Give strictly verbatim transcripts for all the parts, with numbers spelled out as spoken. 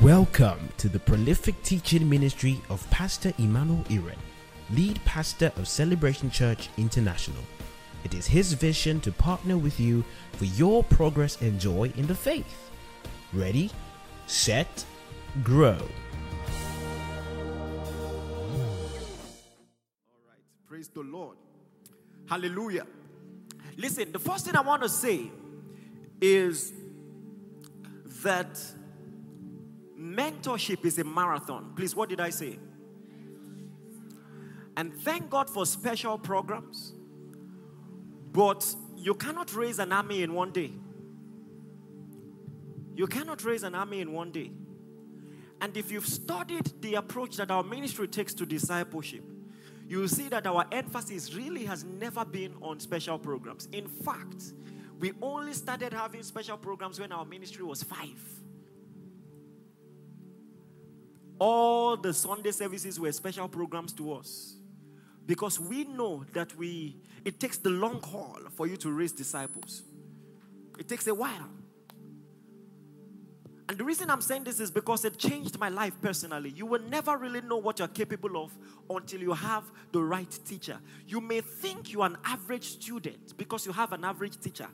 Welcome to the prolific teaching ministry of Pastor Emmanuel Iren, lead pastor of Celebration Church International. It is his vision to partner with you for your progress and joy in the faith. Ready, set, grow. All right, praise the Lord. Hallelujah. Listen, the first thing I want to say is that mentorship is a marathon. Please, what did I say? And thank God for special programs. But you cannot raise an army in one day. You cannot raise an army in one day. And if you've studied the approach that our ministry takes to discipleship, you will see that our emphasis really has never been on special programs. In fact, we only started having special programs when our ministry was five. All the Sunday services were special programs to us. Because we know that we it takes the long haul for you to raise disciples. It takes a while. And the reason I'm saying this is because it changed my life personally. You will never really know what you're capable of until you have the right teacher. You may think you're an average student because you have an average teacher.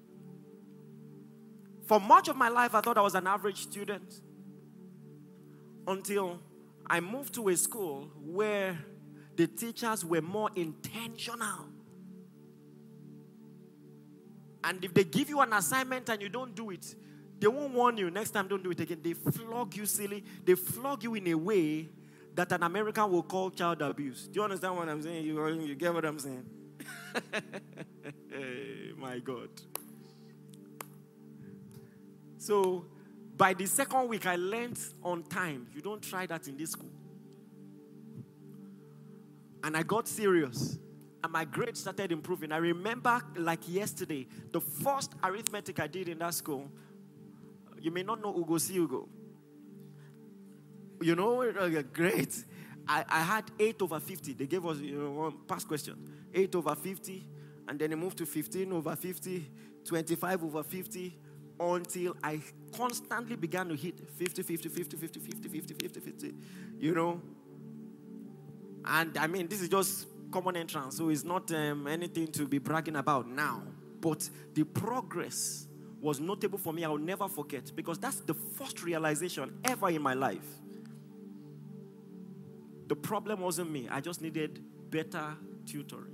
For much of my life, I thought I was an average student. Until I moved to a school where the teachers were more intentional. And if they give you an assignment and you don't do it, they won't warn you, next time don't do it again. They flog you silly. They flog you in a way that an American will call child abuse. Do you understand what I'm saying? You, you get what I'm saying? Hey, my God. So, by the second week, I learned on time. You don't try that in this school. And I got serious. And my grades started improving. I remember like yesterday, the first arithmetic I did in that school. You may not know Ugo Si Ugo. You know, uh, great. I, I had eight over fifty. They gave us, you know, one past question. eight over fifty. And then it moved to fifteen over fifty. twenty-five over fifty. Until I constantly began to hit fifty, fifty, fifty, fifty, fifty, fifty, fifty, fifty, you know. And I mean, this is just common entrance, so it's not um, anything to be bragging about now. But the progress was notable for me. I will never forget, because that's the first realization ever in my life. The problem wasn't me. I just needed better tutoring.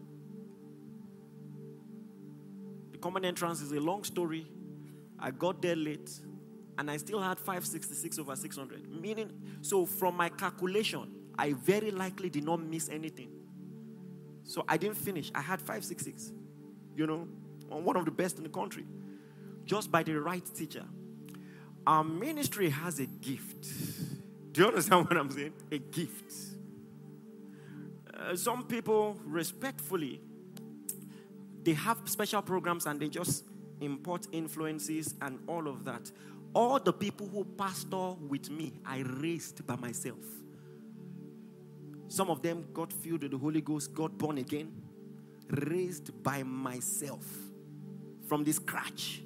The common entrance is a long story. I got there late, and I still had five sixty-six over six hundred. Meaning, so from my calculation, I very likely did not miss anything. So I didn't finish. I had five sixty-six, you know, one of the best in the country, just by the right teacher. Our ministry has a gift. Do you understand what I'm saying? A gift. Uh, some people, respectfully, they have special programs and they just import influences and all of that. All the people who pastor with me, I raised by myself. Some of them got filled with the Holy Ghost, got born again, raised by myself from the scratch.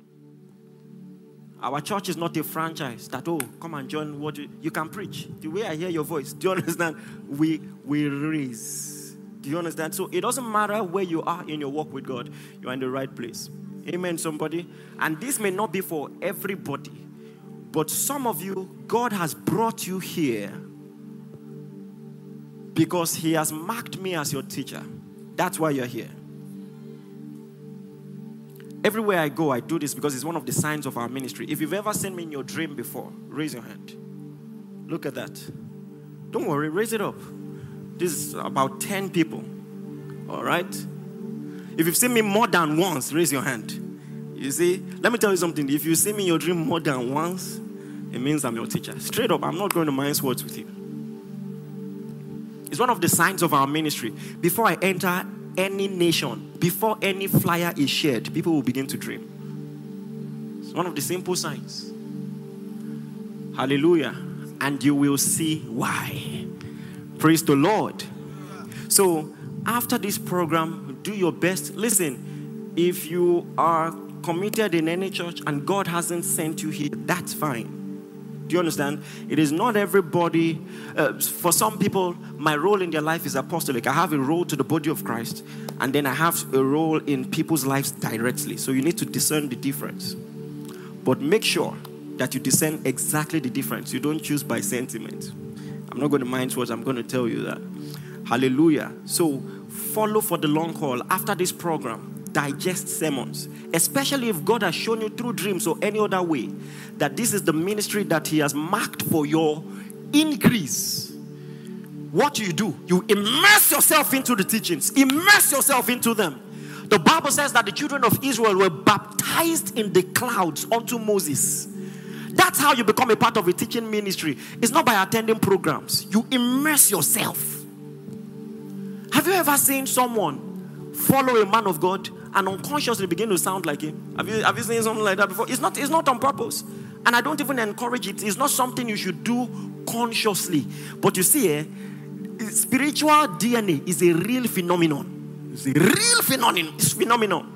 Our church is not a franchise that, oh, come and join what you, you can preach. The way I hear your voice, do you understand? We, we raise. Do you understand? So it doesn't matter where you are in your walk with God, you're in the right place. Amen, somebody. And this may not be for everybody, but some of you, God has brought you here because He has marked me as your teacher. That's why you're here. Everywhere I go, I do this because it's one of the signs of our ministry. If you've ever seen me in your dream before, raise your hand. Look at that. Don't worry, raise it up. This is about ten people. All right? If you've seen me more than once, raise your hand. You see, let me tell you something. If you see me in your dream more than once, it means I'm your teacher. Straight up, I'm not going to mince words with you. It's one of the signs of our ministry. Before I enter any nation, before any flyer is shared, people will begin to dream. It's one of the simple signs. Hallelujah. And you will see why. Praise the Lord. So, after this program, do your best. Listen, if you are committed in any church and God hasn't sent you here, that's fine. Do you understand? It is not everybody. Uh, for some people, my role in their life is apostolic. I have a role to the body of Christ, and then I have a role in people's lives directly. So you need to discern the difference. But make sure that you discern exactly the difference. You don't choose by sentiment. I'm not going to mind words. I'm going to tell you that. Hallelujah. So follow for the long haul. After this program, digest sermons, especially if God has shown you through dreams or any other way that this is the ministry that He has marked for your increase. What do you do? You immerse yourself into the teachings. Immerse yourself into them. The Bible says that the children of Israel were baptized in the clouds unto Moses. That's how you become a part of a teaching ministry. It's not by attending programs. You immerse yourself. Have you ever seen someone follow a man of God and unconsciously begin to sound like him? Have you, have you seen something like that before? It's not, it's not on purpose. And I don't even encourage it. It's not something you should do consciously. But you see, eh, spiritual D N A is a real phenomenon. It's a real phenomenon. It's phenomenon.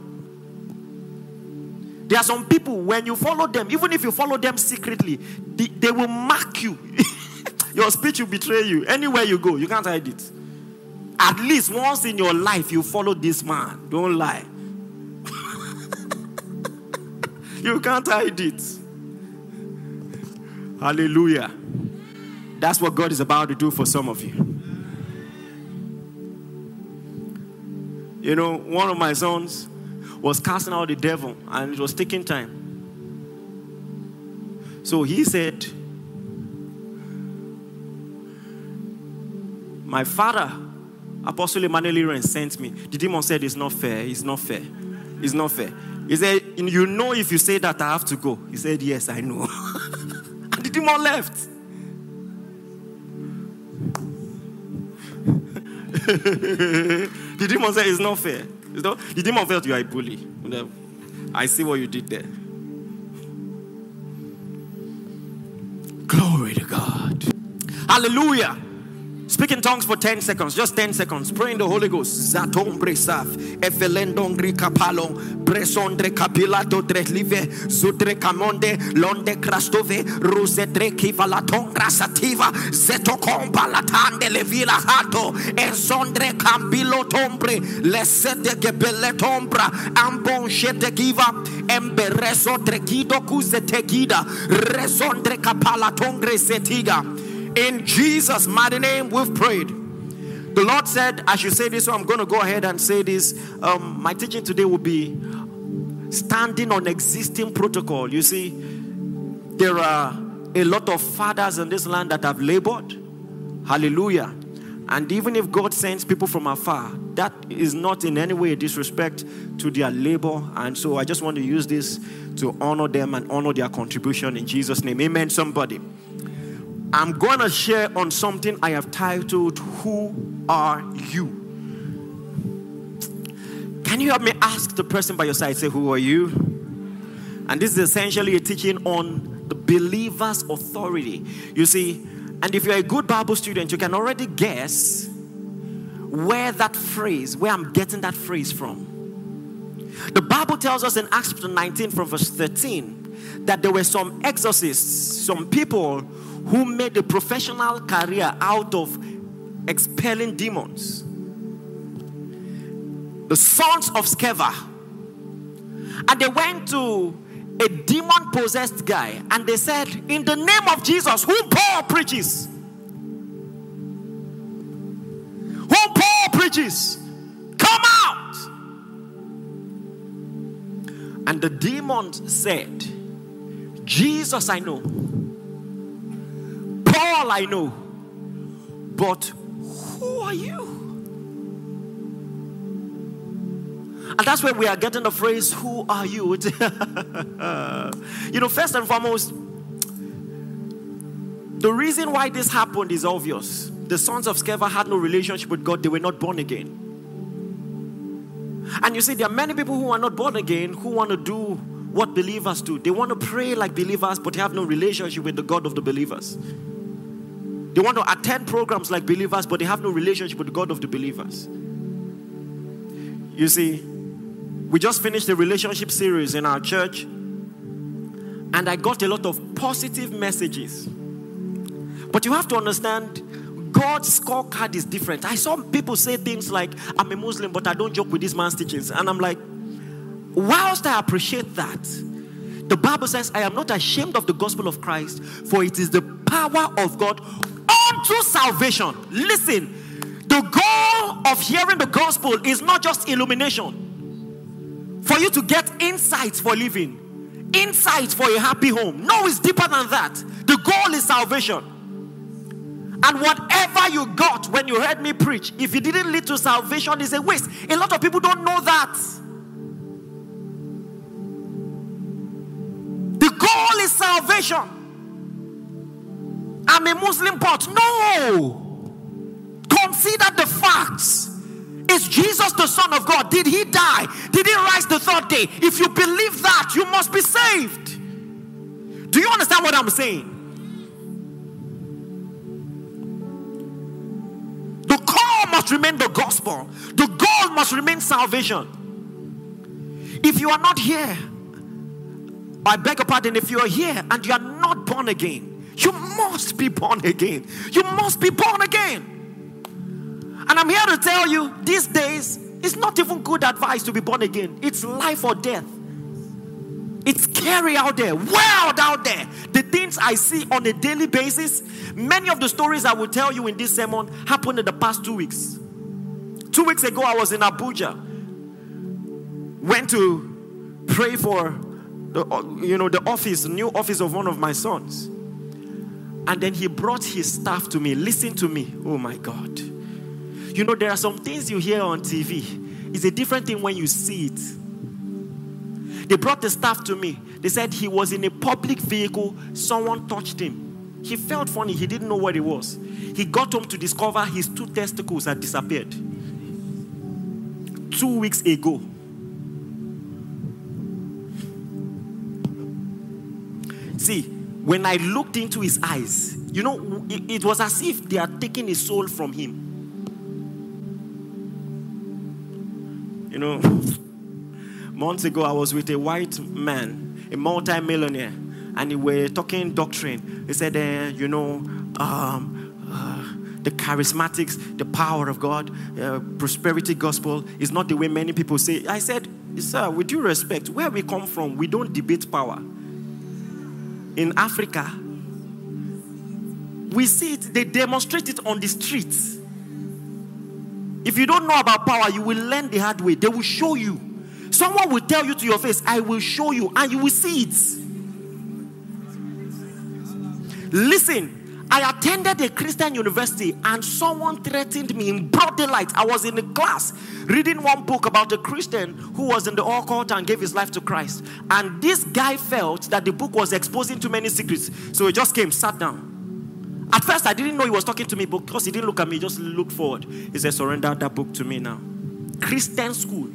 There are some people, when you follow them, even if you follow them secretly, they, they will mark you. Your speech will betray you. Anywhere you go, you can't hide it. At least once in your life, you follow this man. Don't lie. You can't hide it. Hallelujah. That's what God is about to do for some of you. You know, one of my sons was casting out the devil, and it was taking time. So he said, my father, Apostle Emmanuel Iren, sent me. The demon said, it's not fair, it's not fair, it's not fair. He said, you know if you say that I have to go. He said, yes, I know. And the demon left. The demon said, it's not fair. It's not, the demon felt you are a bully. I see what you did there. Glory to God. Hallelujah. Speak in tongues for ten seconds. Just ten seconds. Pray in the Holy Ghost. Zatombre saf. Efelendongri kapalo. Bresondre kapilato dreslive. Zudre kamonde. Londe krastove. Rusedre kivalatongra sativa. Zetokomba latande levila hato. Ensondre kambilo tombre. Lesete gebeletombra. Ambon shete giva. Embereso trekido kuzetegida. Resondre kapalatongre setiga. In Jesus' mighty name, we've prayed. The Lord said, I should say this, so I'm going to go ahead and say this. Um, my teaching today will be standing on existing protocol. You see, there are a lot of fathers in this land that have labored. Hallelujah. And even if God sends people from afar, that is not in any way a disrespect to their labor. And so I just want to use this to honor them and honor their contribution in Jesus' name. Amen, somebody. I'm going to share on something I have titled, Who Are You? Can you help me ask the person by your side, say, who are you? And this is essentially a teaching on the believer's authority. You see, and if you're a good Bible student, you can already guess where that phrase, where I'm getting that phrase from. The Bible tells us in Acts nineteen from verse thirteen that there were some exorcists, some people who made a professional career out of expelling demons. The sons of Sceva. And they went to a demon-possessed guy and they said, in the name of Jesus, whom Paul preaches, whom Paul preaches, come out. And the demons said, Jesus I know, Paul I know, but who are you? And that's where we are getting the phrase, who are you? You know, first and foremost, the reason why this happened is obvious. The sons of Sceva had no relationship with God. They were not born again. And you see, there are many people who are not born again who want to do what believers do. They want to pray like believers, but they have no relationship with the God of the believers. They want to attend programs like believers, but they have no relationship with the God of the believers. You see, we just finished a relationship series in our church. And and I got a lot of positive messages. But you have to understand, God's scorecard is different. I saw people say things like, I'm a Muslim, but I don't joke with this man's teachings. And I'm like, whilst I appreciate that, the Bible says, I am not ashamed of the gospel of Christ, for it is the power of God unto salvation. Listen, the goal of hearing the gospel is not just illumination, for you to get insights for living, insights for a happy home. No, it's deeper than that. The goal is salvation. And whatever you got when you heard me preach, if it didn't lead to salvation, it's a waste. A lot of people don't know that. The goal is salvation. I'm a Muslim, but no. Consider the facts. Is Jesus the Son of God? Did he die? Did he rise the third day? If you believe that, you must be saved. Do you understand what I'm saying? The call must remain the gospel. The goal must remain salvation. If you are not here, I beg your pardon, if you are here and you are not born again, you must be born again. You must be born again. And I'm here to tell you, these days, it's not even good advice to be born again. It's life or death. It's scary out there, wild out there. The things I see on a daily basis, many of the stories I will tell you in this sermon happened in the past two weeks. Two weeks ago, I was in Abuja. Went to pray for the, you know, the office, new office of one of my sons. And then he brought his staff to me. Listen to me. Oh my God. You know, there are some things you hear on T V. It's a different thing when you see it. They brought the staff to me. They said he was in a public vehicle. Someone touched him. He felt funny. He didn't know what it was. He got home to discover his two testicles had disappeared. Two weeks ago. See, when I looked into his eyes, you know, it, it was as if they had taken his soul from him. You know, months ago, I was with a white man, a multi-millionaire, and we were talking doctrine. He said, uh, you know, um, uh, the charismatics, the power of God, uh, prosperity gospel is not the way many people say. I said, sir, with due respect, where we come from, we don't debate power. In Africa, we see it, they demonstrate it on the streets. If you don't know about power, you will learn the hard way. They will show you. Someone will tell you to your face, I will show you, and you will see it. Listen, I attended a Christian university and someone threatened me in broad daylight. I was in a class reading one book about a Christian who was in the occult and gave his life to Christ. And this guy felt that the book was exposing too many secrets. So he just came, sat down. At first, I didn't know he was talking to me because he didn't look at me, he just looked forward. He said, surrender that book to me now. Christian school.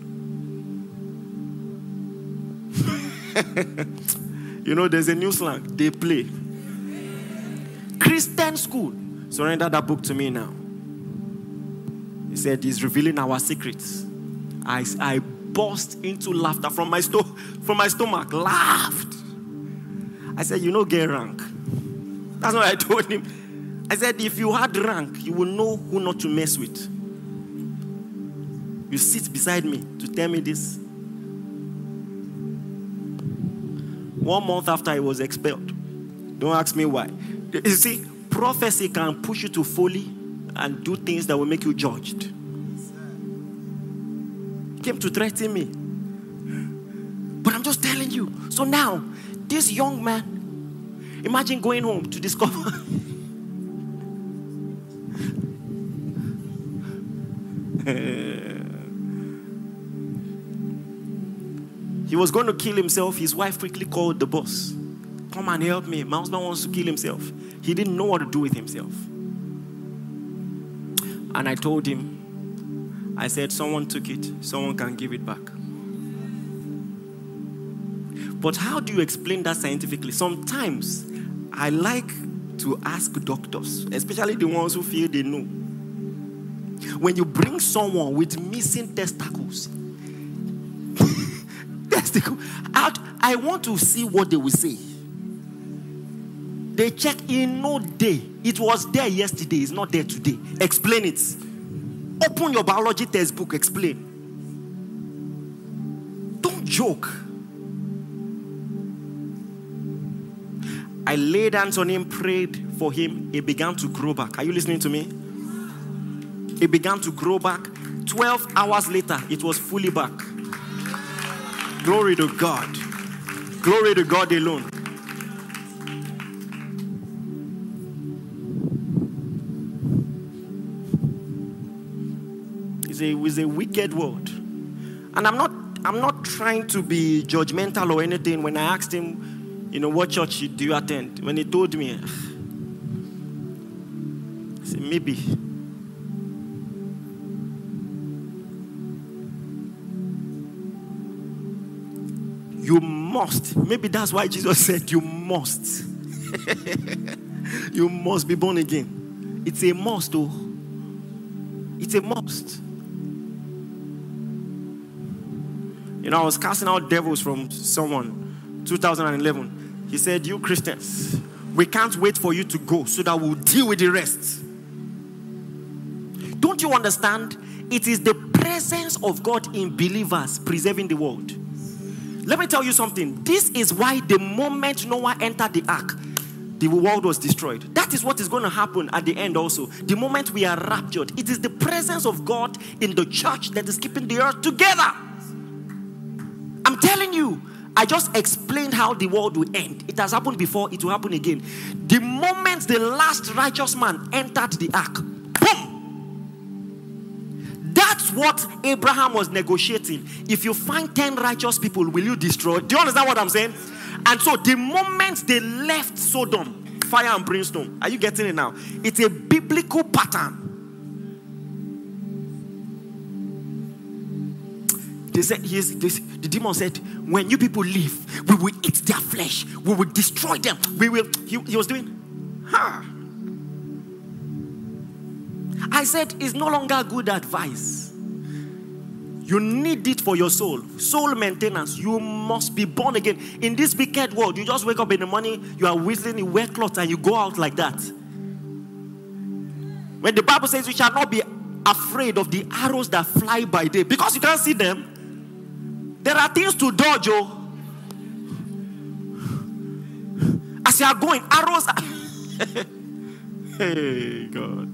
You know, there's a new slang. They play. Christian school. Surrender that book to me now. He said, he's revealing our secrets. I, I burst into laughter from my, sto- from my stomach. Laughed. I said, you know, get rank. That's what I told him. I said, if you had rank, you will know who not to mess with. You sit beside me to tell me this. One month after he was expelled. Don't ask me why. You see, prophecy can push you to folly and do things that will make you judged. He came to threaten me. But I'm just telling you. So now, this young man, imagine going home to discover... He was going to kill himself. His wife quickly called the boss. Come and help me. My husband wants to kill himself. He didn't know what to do with himself. And I told him, I said, someone took it. Someone can give it back. But how do you explain that scientifically? Sometimes I like to ask doctors, especially the ones who feel they know. When you bring someone with missing testicles, testicle out, I want to see what they will say. they check in no day. It was there yesterday, it's not there today. Explain it. Open your biology textbook, explain. Don't joke. I laid hands on him, prayed for him. He began to grow back. Are you listening to me? He began to grow back. twelve hours later, it was fully back. Glory to God. Glory to God alone. It's a, it's a wicked world. And I'm not I'm not trying to be judgmental or anything. When I asked him, you know, what church do you attend? When he told me, I said, maybe. You must. Maybe that's why Jesus said you must. You must be born again. It's a must, though. It's a must. You know, I was casting out devils from someone, two thousand eleven. He said, you Christians, we can't wait for you to go so that we'll deal with the rest. Don't you understand? It is the presence of God in believers preserving the world. Let me tell you something. This is why the moment Noah entered the ark, the world was destroyed. That is what is going to happen at the end also. The moment we are raptured, it is the presence of God in the church that is keeping the earth together. I'm telling you, I just explained how the world will end. It has happened before, it will happen again. The moment the last righteous man entered the ark, boom! That's what Abraham was negotiating. If you find ten righteous people, will you destroy? Do you understand what I'm saying? And so the moment they left Sodom, fire and brimstone, are you getting it now? It's a biblical pattern. They said, he's, this, the demon said, when you people leave, we will eat their flesh. We will destroy them. We will. He, he was doing, ha. Huh. I said, it's no longer good advice. You need it for your soul. Soul maintenance. You must be born again. In this wicked world, you just wake up in the morning, you are whistling, you wear clothes, and you go out like that. When the Bible says you shall not be afraid of the arrows that fly by day, because you can't see them, there are things to dodge, oh. As you are going, arrows are hey, God.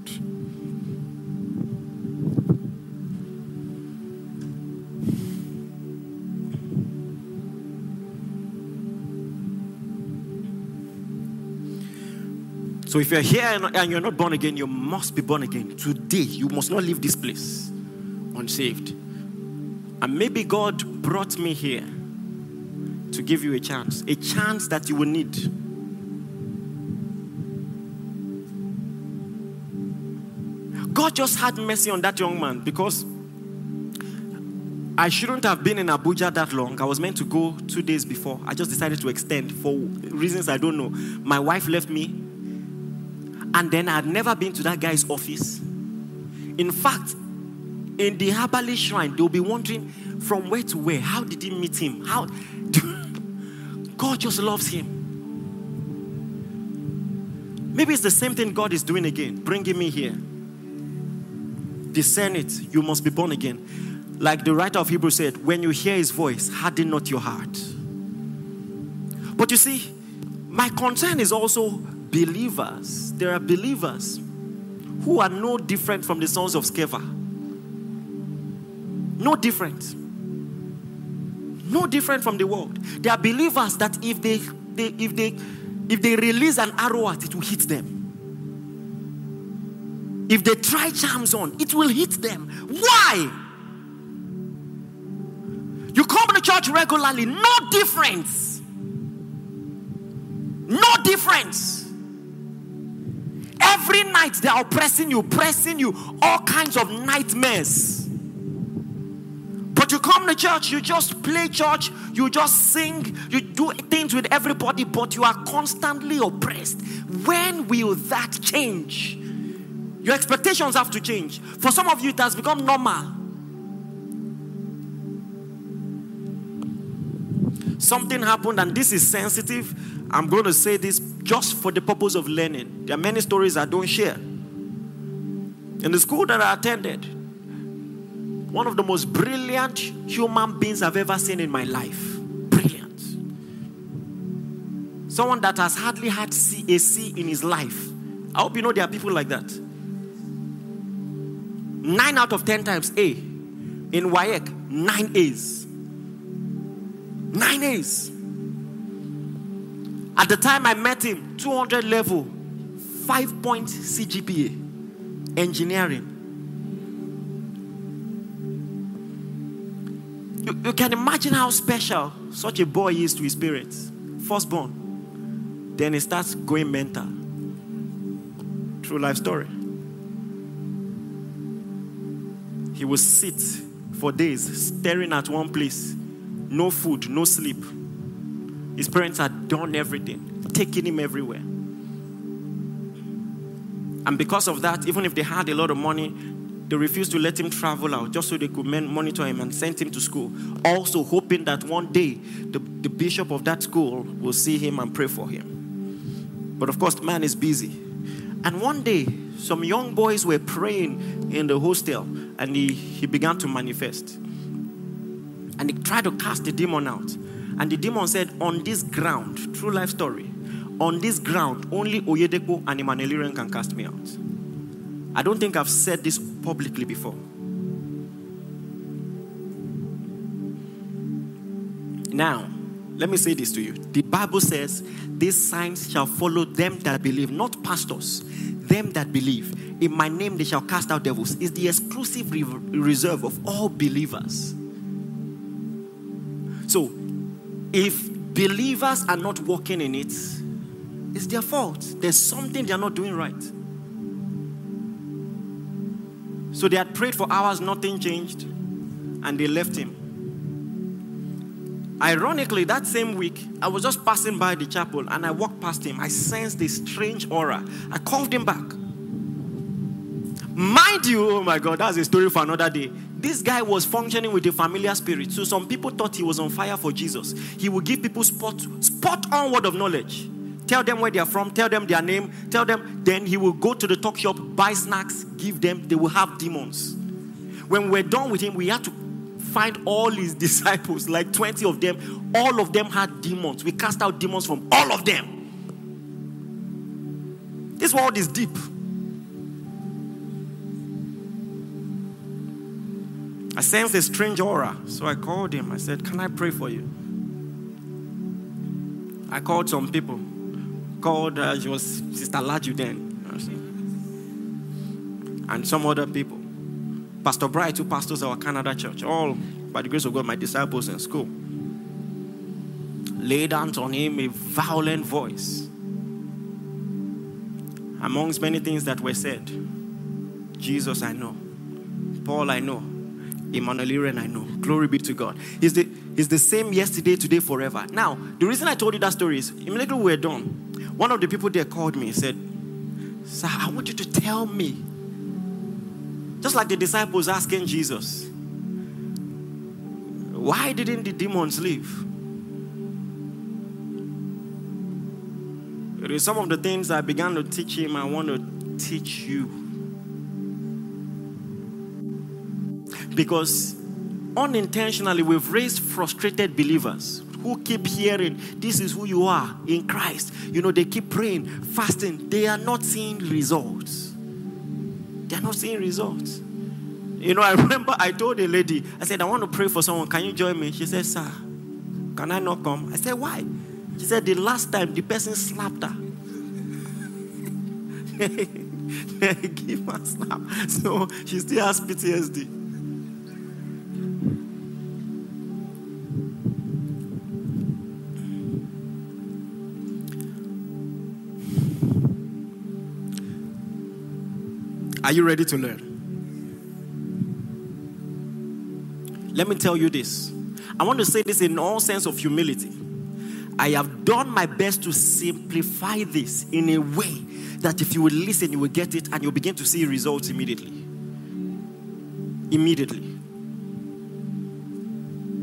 So if you're here and you're not born again, you must be born again. Today, you must not leave this place unsaved. And maybe God brought me here to give you a chance. A chance that you will need. God just had mercy on that young man because I shouldn't have been in Abuja that long. I was meant to go two days before. I just decided to extend for reasons I don't know. My wife left me. And then I had never been to that guy's office. In fact, in the Herbalist shrine, they'll be wondering from where to where. How did he meet him? How? God just loves him. Maybe it's the same thing God is doing again, bringing me here. Discern it. You must be born again. Like the writer of Hebrews said, when you hear his voice, harden not your heart. But you see, my concern is also believers. There are believers who are no different from the sons of Sceva. No different. No different from the world. There are believers that if they, they if they if they release an arrow at it will hit them. If they try charms on, it will hit them. Why? You come to church regularly, no difference. No difference. Every night they are oppressing you, pressing you, all kinds of nightmares. But you come to church, you just play church, you just sing, you do things with everybody, but you are constantly oppressed. When will that change? Your expectations have to change. For some of you, it has become normal. Something happened, and this is sensitive. I'm going to say this just for the purpose of learning. There are many stories I don't share. In the school that I attended, one of the most brilliant human beings I've ever seen in my life. Brilliant. Someone that has hardly had C, a C in his life. I hope you know there are people like that. Nine out of ten times A. In W A E C, nine A's. Nine A's. At the time I met him, two hundred level, five point C G P A. Engineering. You, you can imagine how special such a boy is to his parents. Firstborn. Then he starts going mental. True life story. He will sit for days staring at one place. No food, no sleep. His parents had done everything, taking him everywhere. And because of that, even if they had a lot of money, they refused to let him travel out just so they could monitor him and send him to school. Also hoping that one day the, the bishop of that school will see him and pray for him. But of course, the man is busy. And one day, some young boys were praying in the hostel and he, he began to manifest. And he tried to cast the demon out. And the demon said, on this ground, true life story, on this ground, only Oyedepo and Emmanuel Iren can cast me out. I don't think I've said this publicly before. Now, let me say this to you. The Bible says, these signs shall follow them that believe, not pastors, them that believe. In my name they shall cast out devils. It's the exclusive re- reserve of all believers. So, if believers are not walking in it, it's their fault. There's something they're not doing right. So they had prayed for hours, nothing changed, and they left him. Ironically, that same week, I was just passing by the chapel and I walked past him. I sensed this strange aura. I called him back. Mind you, oh my God, that's a story for another day. This guy was functioning with a familiar spirit. So some people thought he was on fire for Jesus. He would give people spot, spot on word of knowledge. Tell them where they are from, tell them their name, tell them. Then he will go to the talk shop, buy snacks, give them. They will have demons. When we're done with him, we had to find all his disciples, like twenty of them. All of them had demons. We cast out demons from all of them. This world is deep. I sensed a strange aura. So I called him. I said, can I pray for you? I called some people. Called, uh, she was Sister Laju then. And some other people. Pastor Bright, two pastors of our Canada church. All, by the grace of God, my disciples in school. Laid hands on him, a violent voice. Amongst many things that were said. Jesus, I know. Paul, I know. Emmanuel Iren, I know. Glory be to God. He's the, he's the same yesterday, today, forever. Now, the reason I told you that story is, immediately we were done, one of the people there called me and said, sir, I want you to tell me. Just like the disciples asking Jesus, why didn't the demons leave? It is some of the things I began to teach him, I want to teach you. Because unintentionally, we've raised frustrated believers who keep hearing, this is who you are in Christ. You know, they keep praying, fasting. They are not seeing results. They are not seeing results. You know, I remember I told a lady, I said, I want to pray for someone. Can you join me? She said, sir, can I not come? I said, why? She said, the last time the person slapped her. Give her a slap. So she still has P T S D. Are you ready to learn? Let me tell you this. I want to say this in all sense of humility. I have done my best to simplify this in a way that if you will listen, you will get it and you'll begin to see results immediately. Immediately.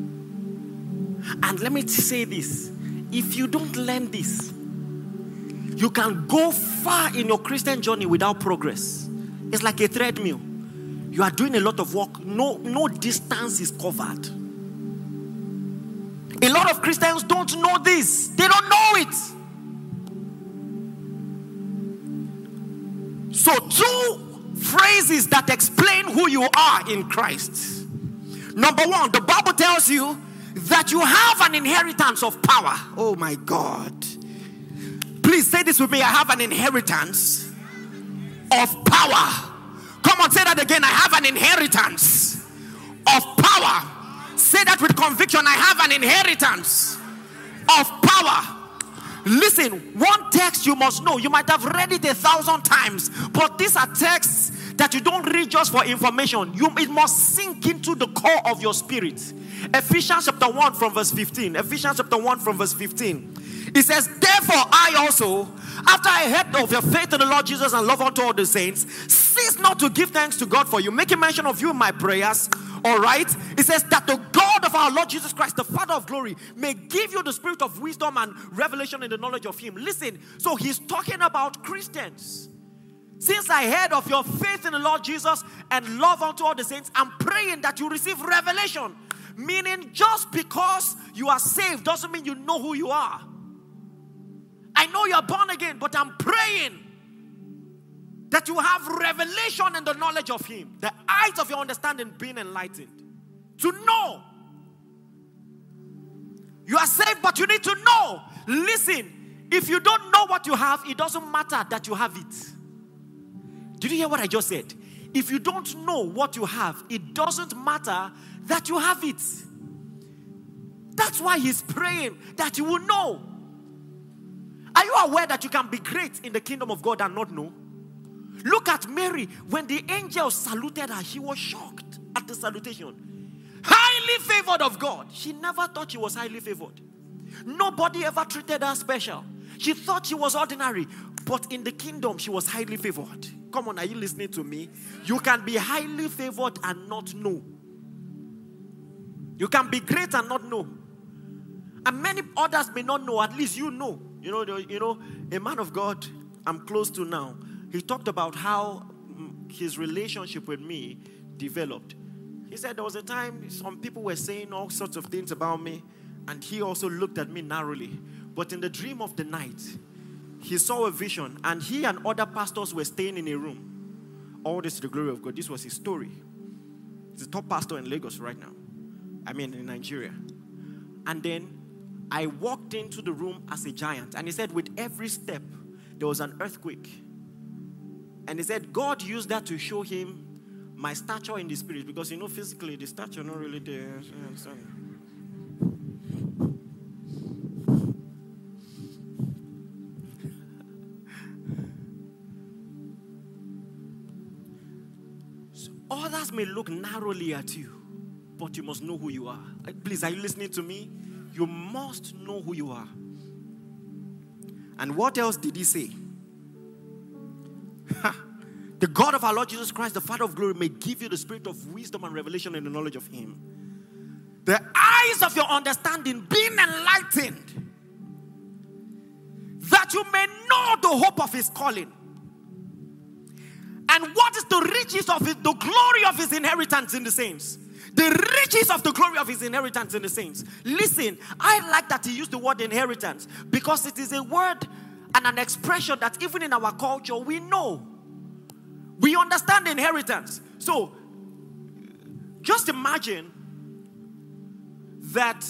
And let me say this. If you don't learn this, You can go far in your Christian journey without progress. It's like a treadmill. You are doing a lot of work. No, no distance is covered. A lot of Christians don't know this. They don't know it. So two phrases that explain who you are in Christ. Number one, the Bible tells you that you have an inheritance of power. Oh my God. Please say this with me. I have an inheritance of power. Come on, say that again. I have an inheritance of power. Say that with conviction. I have an inheritance of power. Listen, one text you must know. You might have read it a thousand times, but these are texts that you don't read just for information. You, it must sink into the core of your spirit. Ephesians chapter one from verse fifteen. Ephesians chapter one from verse fifteen. It says, therefore I also, after I heard of your faith in the Lord Jesus and love unto all the saints, cease not to give thanks to God for you, making mention of you in my prayers. All right. It says that the God of our Lord Jesus Christ, the Father of glory, may give you the spirit of wisdom and revelation in the knowledge of him. Listen, so he's talking about Christians. Since I heard of your faith in the Lord Jesus and love unto all the saints, I'm praying that you receive revelation. Meaning, just because you are saved doesn't mean you know who you are. I know you are born again, but I'm praying that you have revelation in the knowledge of him. The eyes of your understanding being enlightened. To know. You are saved, but you need to know. Listen, if you don't know what you have, it doesn't matter that you have it. Did you hear what I just said? If you don't know what you have, it doesn't matter that you have it. That's why he's praying that you will know. Are you aware that you can be great in the kingdom of God and not know? Look at Mary. When the angel saluted her, she was shocked at the salutation. Highly favored of God. She never thought she was highly favored. Nobody ever treated her special. She thought she was ordinary. But in the kingdom, she was highly favored. Come on, are you listening to me? You can be highly favored and not know. You can be great and not know. And many others may not know. At least you know. You know, you know, a man of God I'm close to now, he talked about how his relationship with me developed. He said there was a time some people were saying all sorts of things about me, and he also looked at me narrowly. But in the dream of the night, he saw a vision, and he and other pastors were staying in a room. All this to the glory of God. This was his story. He's the top pastor in Lagos right now. I mean, in Nigeria. And then I walked into the room as a giant. And he said with every step, there was an earthquake. And he said God used that to show him my stature in the spirit. Because, you know, physically, the stature not really there. So others may look narrowly at you, but you must know who you are. Please, are you listening to me? You must know who you are. And what else did he say? The God of our Lord Jesus Christ, the Father of glory, may give you the spirit of wisdom and revelation in the knowledge of him. The eyes of your understanding being enlightened, that you may know the hope of his calling. And what is the riches of it, the glory of his inheritance in the saints. The riches of the glory of his inheritance in the saints. Listen, I like that he used the word inheritance because it is a word and an expression that even in our culture we know. We understand inheritance. So, just imagine that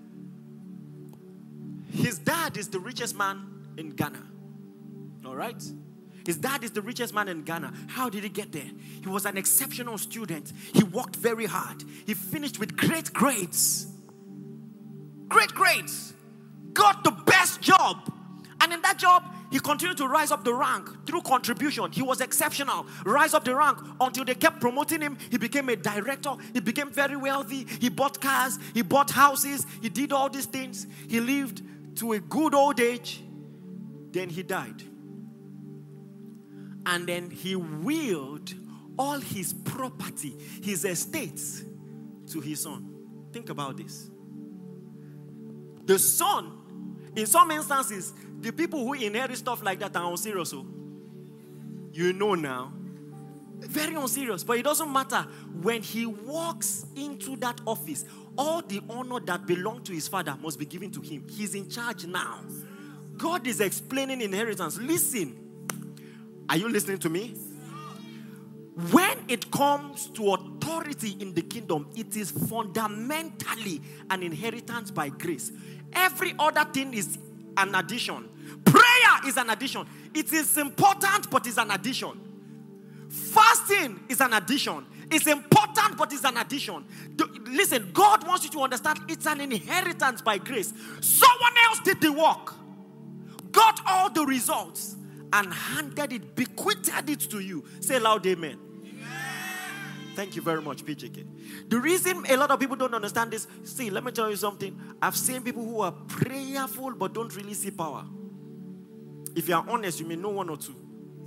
his dad is the richest man in Ghana. All right? His dad is the richest man in Ghana. How did he get there? He was an exceptional student. He worked very hard. He finished with great grades. Great grades. Got the best job. And in that job, he continued to rise up the rank through contribution. He was exceptional. Rise up the rank until they kept promoting him. He became a director. He became very wealthy. He bought cars. He bought houses. He did all these things. He lived to a good old age. Then he died. And then he willed all his property, his estates, to his son. Think about this. The son, in some instances, the people who inherit stuff like that are unserious. So you know now. Very unserious. But it doesn't matter. When he walks into that office, all the honor that belonged to his father must be given to him. He's in charge now. God is explaining inheritance. Listen. Are you listening to me? When it comes to authority in the kingdom, it is fundamentally an inheritance by grace. Every other thing is an addition. Prayer is an addition. It is important, but it's an addition. Fasting is an addition. It's important, but it's an addition. Listen, God wants you to understand it's an inheritance by grace. Someone else did the work, got all the results, and handed it, bequeathed it to you. Say loud, amen. Amen. Thank you very much, P J K. The reason a lot of people don't understand this, see, let me tell you something. I've seen people who are prayerful but don't really see power. If you are honest, you may know one or two.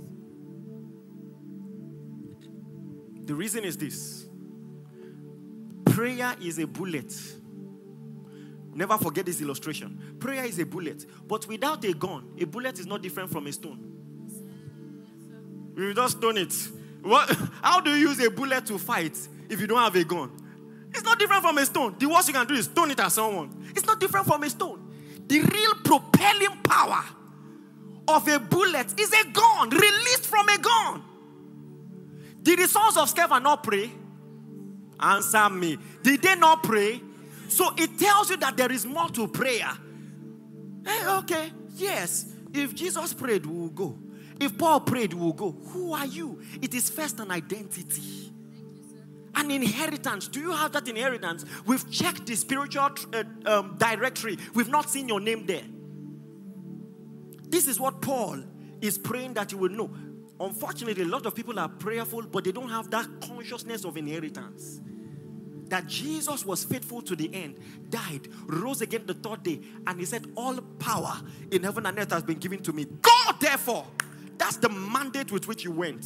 The reason is this. Prayer is a bullet. Never forget this illustration. Prayer is a bullet. But without a gun, a bullet is not different from a stone. You just stone it. What? How do you use a bullet to fight if you don't have a gun? It's not different from a stone. The worst you can do is stone it at someone. It's not different from a stone. The real propelling power of a bullet is a gun, released from a gun. Did the sons of Sceva not pray? Answer me. Did they not pray? So it tells you that there is more to prayer. Hey, okay, yes. If Jesus prayed, we will go. If Paul prayed, we will go. Who are you? It is first an identity. An inheritance. Do you have that inheritance? We've checked the spiritual uh, um, directory. We've not seen your name there. This is what Paul is praying that you will know. Unfortunately, a lot of people are prayerful, but they don't have that consciousness of inheritance. That Jesus was faithful to the end, died, rose again the third day, and he said, all power in heaven and earth has been given to me. Go, therefore. That's the mandate with which he went.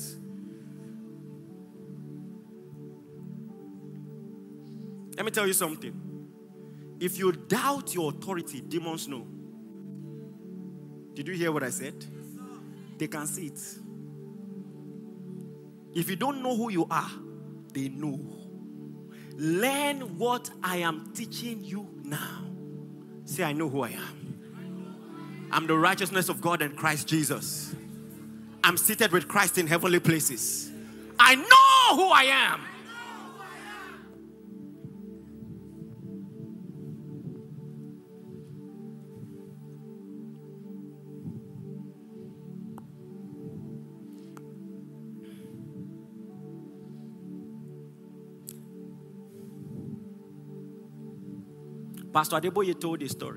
Let me tell you something. If you doubt your authority, demons know. Did you hear what I said? They can see it. If you don't know who you are, they know. Learn what I am teaching you now. Say, I know who I am. I'm the righteousness of God in Christ Jesus. I'm seated with Christ in heavenly places. I know who I am. Pastor Adeboye told a story.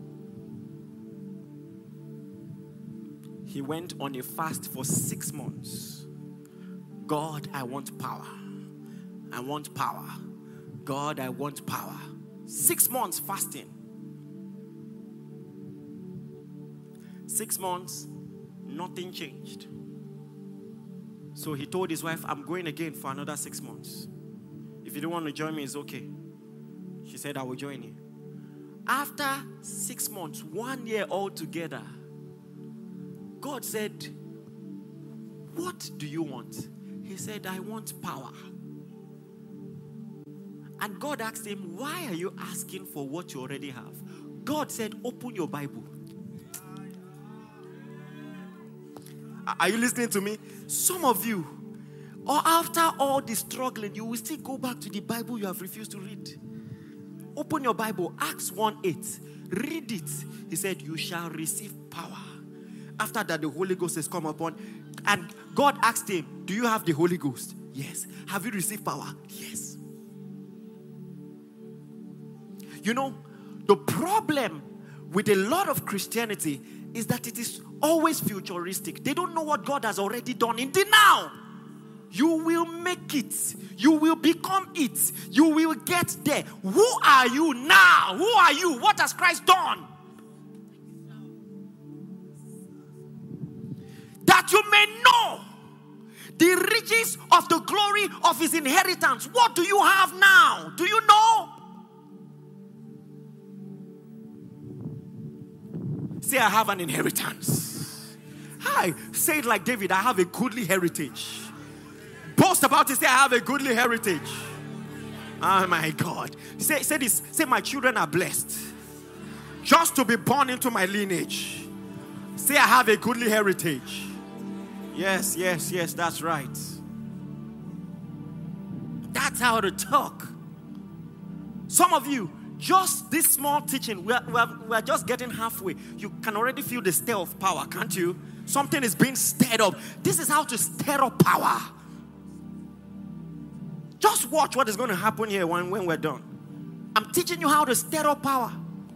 He went on a fast for six months. God, I want power. I want power. God, I want power. Six months fasting. Six months, nothing changed. So he told his wife, I'm going again for another six months. If you don't want to join me, it's okay. She said, I will join you. After six months, one year altogether, God said, what do you want? He said, I want power. And God asked him, why are you asking for what you already have? God said, open your Bible. Are you listening to me? Some of you, or after all the struggling, you will still go back to the Bible you have refused to read. Open your Bible, Acts one eight. Read it. He said, you shall receive power. After that, the Holy Ghost has come upon. And God asked him, do you have the Holy Ghost? Yes. Have you received power? Yes. You know, the problem with a lot of Christianity is that it is always futuristic. They don't know what God has already done in the now. You will make it. You will become it. You will get there. Who are you now? Who are you? What has Christ done? That you may know the riches of the glory of his inheritance. What do you have now? Do you know? Say, I have an inheritance. Hi, say it like David, I have a goodly heritage. Boast about it, say, I have a goodly heritage. Oh my God. Say, say this, say, my children are blessed just to be born into my lineage. Say, I have a goodly heritage. Yes, yes, yes, that's right. That's how to talk. Some of you, just this small teaching, we are, we, are, we are just getting halfway. You can already feel the stir of power, can't you? Something is being stirred up. This is how to stir up power. Just watch what is going to happen here when, when we're done. I'm teaching you how to stir up power.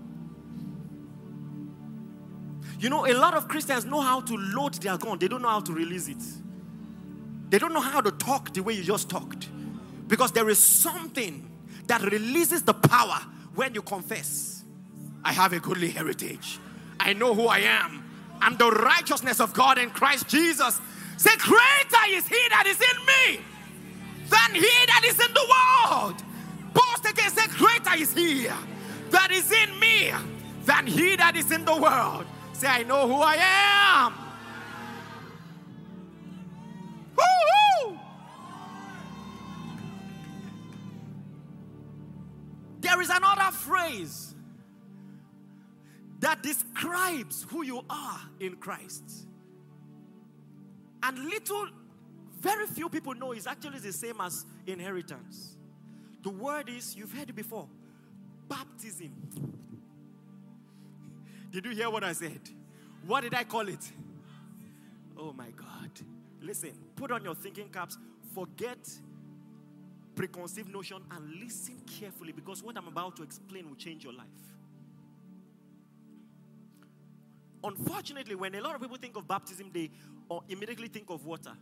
You know, a lot of Christians know how to load their gun. They don't know how to release it. They don't know how to talk the way you just talked. Because there is something that releases the power when you confess. I have a goodly heritage. I know who I am. I'm the righteousness of God in Christ Jesus. Say, greater is he that is in me than he that is in the world. Boast again, say, greater is he that is in me than he that is in the world. Say, I know who I am. Woo-hoo! There is another phrase that describes who you are in Christ. And little, very few people know it's actually the same as inheritance. The word is, you've heard it before, baptism. Did you hear what I said? What did I call it? Oh my God. Listen, put on your thinking caps, forget preconceived notion and listen carefully, because what I'm about to explain will change your life. Unfortunately, when a lot of people think of baptism, they or immediately think of water.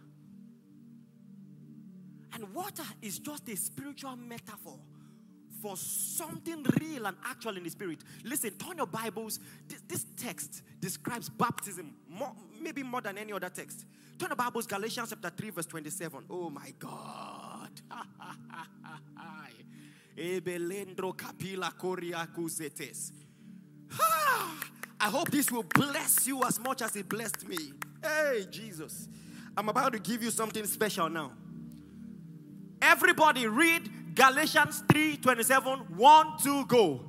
And water is just a spiritual metaphor for something real and actual in the spirit. Listen, turn your Bibles. This, this text describes baptism more, maybe more than any other text. Turn your Bibles, Galatians chapter three, verse twenty-seven. Oh my God. I hope this will bless you as much as it blessed me. Hey, Jesus. I'm about to give you something special now. Everybody read Galatians three twenty-seven. One, two, go.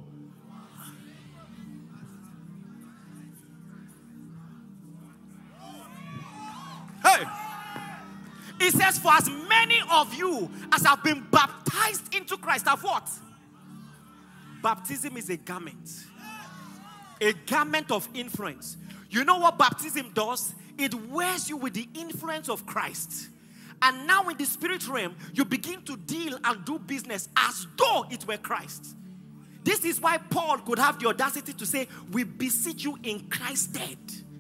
Hey. It says, for as many of you as have been baptized into Christ have what? Baptism is a garment. A garment of influence. You know what baptism does? It wears you with the influence of Christ. And now in the spirit realm, you begin to deal and do business as though it were Christ. This is why Paul could have the audacity to say, we beseech you in Christ's stead.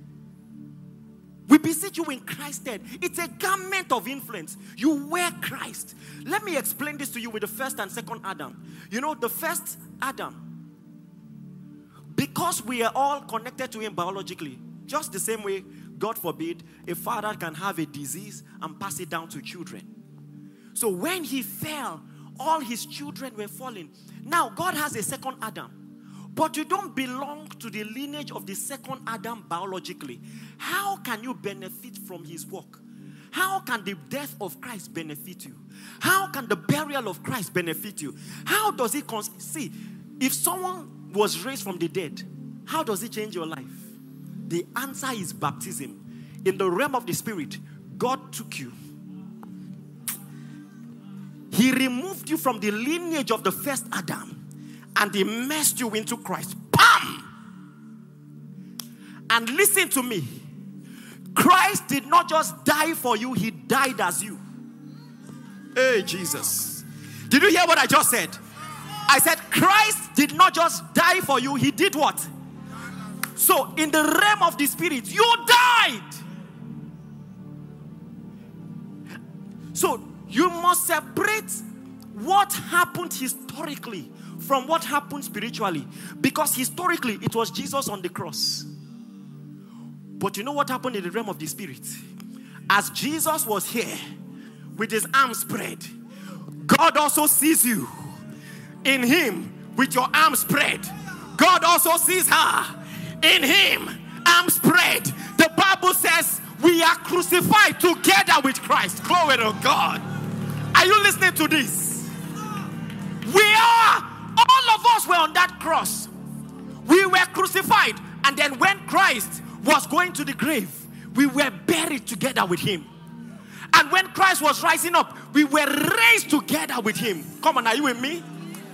We beseech you in Christ's stead. It's a garment of influence. You wear Christ. Let me explain this to you with the first and second Adam. You know, the first Adam, because we are all connected to him biologically, just the same way, God forbid, a father can have a disease and pass it down to children. So when he fell, all his children were falling. Now, God has a second Adam. But you don't belong to the lineage of the second Adam biologically. How can you benefit from his work? How can the death of Christ benefit you? How can the burial of Christ benefit you? How does it... Cons- See, if someone was raised from the dead, how does it change your life? The answer is baptism. In the realm of the spirit, God took you. He removed you from the lineage of the first Adam and immersed you into Christ. Bam! And listen to me. Christ did not just die for you, he died as you. Hey, Jesus. Did you hear what I just said? I said Christ did not just die for you, he did what? So in the realm of the spirit, you died. So you must separate what happened historically from what happened spiritually. Because historically, it was Jesus on the cross. But you know what happened in the realm of the spirit? As Jesus was here with his arms spread, God also sees you in him with your arms spread. God also sees her in him I'm spread. The Bible says we are crucified together with Christ. Glory to God. Are you listening to this? We are, all of us were on that cross. We were crucified. And then when Christ was going to the grave, we were buried together with him. And when Christ was rising up, we were raised together with him. Come on, are you with me?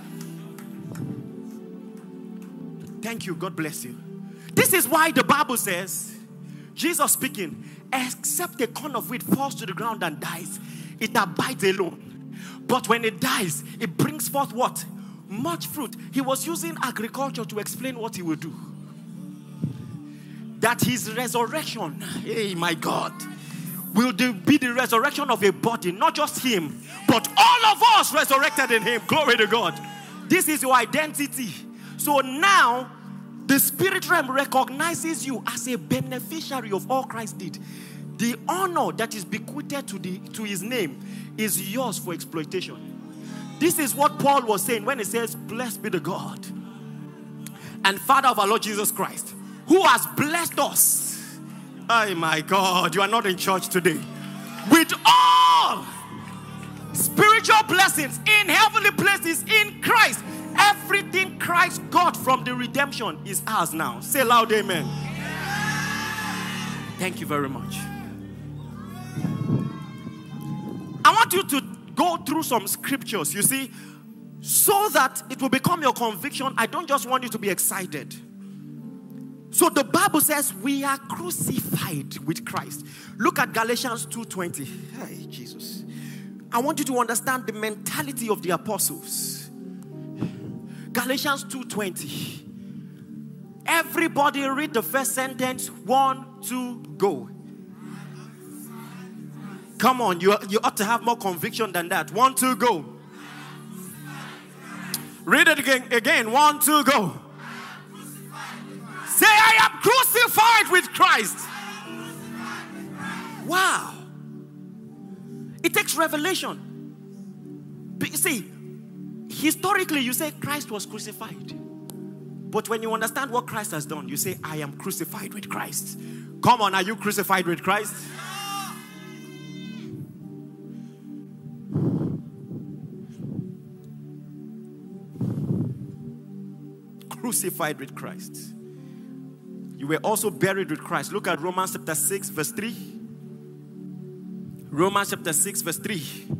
Thank you. God bless you. This is why the Bible says, Jesus speaking, except a corn of wheat falls to the ground and dies, it abides alone. But when it dies, it brings forth what? Much fruit. He was using agriculture to explain what he will do. That his resurrection, hey my God, will be the resurrection of a body, not just him, but all of us resurrected in him. Glory to God. This is your identity. So now, the spirit realm recognizes you as a beneficiary of all Christ did. The honor that is bequeathed to, the, to his name is yours for exploitation. This is what Paul was saying when he says, blessed be the God and Father of our Lord Jesus Christ, who has blessed us. Oh my God, you are not in church today. With all spiritual blessings in heavenly places in Christ. Everything Christ got from the redemption is ours now. Say loud amen. Thank you very much. I want you to go through some scriptures, you see, so that it will become your conviction. I don't just want you to be excited. So the Bible says we are crucified with Christ. Look at Galatians two twenty. Hey, Jesus. I want you to understand the mentality of the apostles. Galatians two twenty. Everybody read the first sentence. One, two, go. Come on, you, you ought to have more conviction than that. One, two, go. Read it again. Again. One, two, go. Say, I am crucified with Christ. Wow. It takes revelation. But you see, historically, you say Christ was crucified. But when you understand what Christ has done, you say, I am crucified with Christ. Come on, are you crucified with Christ? Crucified with Christ. You were also buried with Christ. Look at Romans chapter six, verse three. Romans chapter six, verse three.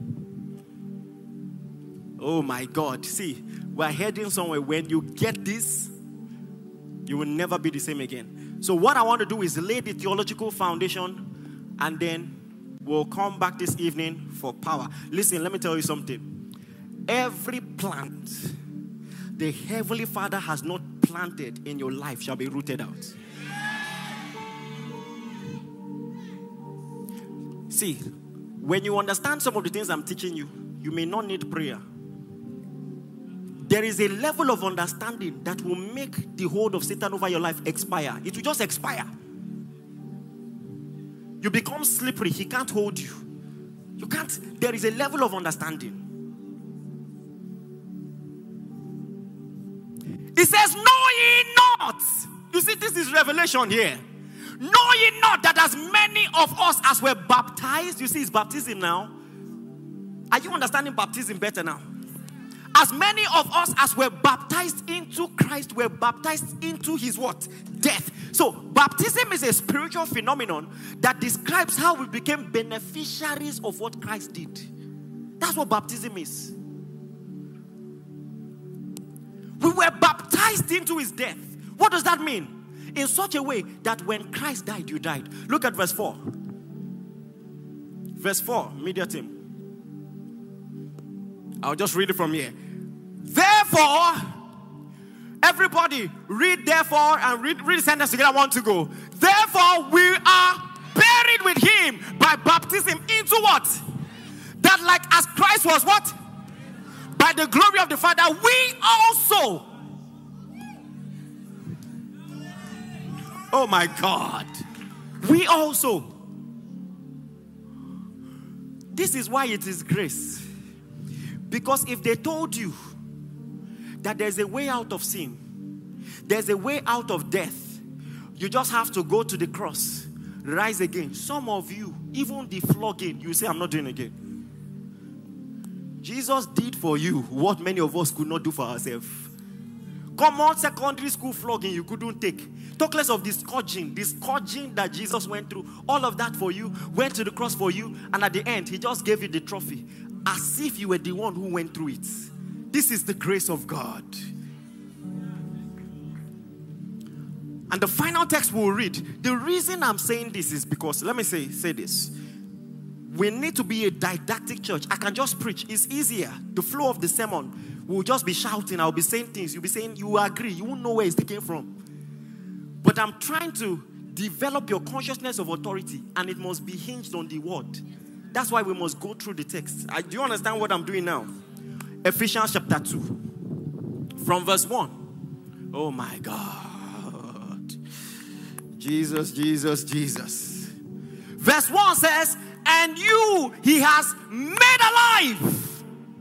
Oh my God. See, we're heading somewhere. When you get this, you will never be the same again. So what I want to do is lay the theological foundation, and then we'll come back this evening for power. Listen, let me tell you something. Every plant the Heavenly Father has not planted in your life shall be rooted out. See, when you understand some of the things I'm teaching you, you may not need prayer. There is a level of understanding that will make the hold of Satan over your life expire. It will just expire. You become slippery. He can't hold you. You can't. There is a level of understanding. It says, know ye not. You see, this is revelation here. Know ye not that as many of us as were baptized, you see, it's baptism now. Are you understanding baptism better now? As many of us as were baptized into Christ were baptized into his what? Death. So baptism is a spiritual phenomenon that describes how we became beneficiaries of what Christ did. That's what baptism is. We were baptized into his death. What does that mean? In such a way that when Christ died, you died. Look at verse four. Verse four, media team. I'll just read it from here. Therefore, everybody read therefore and read, read the sentence together. I want to go. Therefore, we are buried with him by baptism into what? That like as Christ was what? By the glory of the Father, we also. Oh my God. We also. This is why it is grace. Because if they told you that there's a way out of sin, there's a way out of death, You just have to go to the cross, rise again. Some of you, even the flogging, you say, I'm not doing again. Jesus did for you what many of us could not do for ourselves. Common secondary school flogging you couldn't take. Talk less of the scourging, the scourging that Jesus went through. All of that for you, went to the cross for you, and at the end, he just gave you the trophy. As if you were the one who went through it. This is the grace of God. And the final text we'll read. The reason I'm saying this is because, let me say, say this. We need to be a didactic church. I can just preach. It's easier. The flow of the sermon will just be shouting. I'll be saying things. You'll be saying, you agree. You won't know where it's taken from. But I'm trying to develop your consciousness of authority. And it must be hinged on the word. That's why we must go through the text. I, do you understand what I'm doing now? Ephesians chapter two. From verse one. Oh my God. Jesus, Jesus, Jesus. Verse one says, and you he has made alive.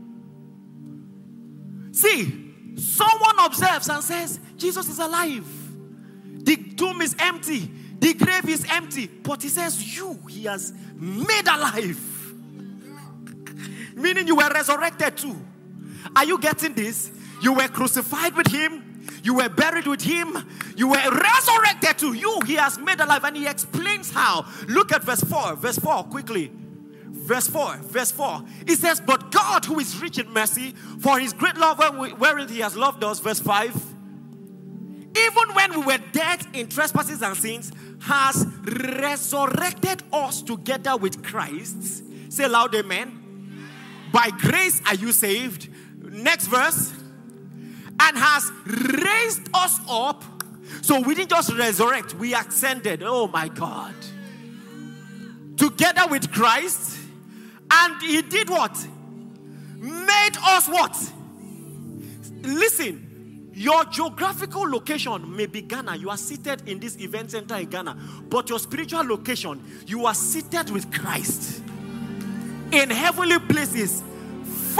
See, someone observes and says, Jesus is alive. The tomb is empty. The grave is empty. But he says, you he has made alive. Meaning you were resurrected too. Are you getting this? You were crucified with him. You were buried with him. You were resurrected too. You he has made alive. And he explains how. Look at verse four. Verse four quickly. Verse four. Verse four. It says, but God who is rich in mercy, for his great love wherein he has loved us. Verse five. Even when we were dead in trespasses and sins, has resurrected us together with Christ. Say loud, amen. By grace are you saved. Next verse. And has raised us up. So we didn't just resurrect, we ascended. Oh my God. Together with Christ. And he did what? Made us what? Listen. Your geographical location may be Ghana. You are seated in this event center in Ghana. But your spiritual location, you are seated with Christ. In heavenly places. Far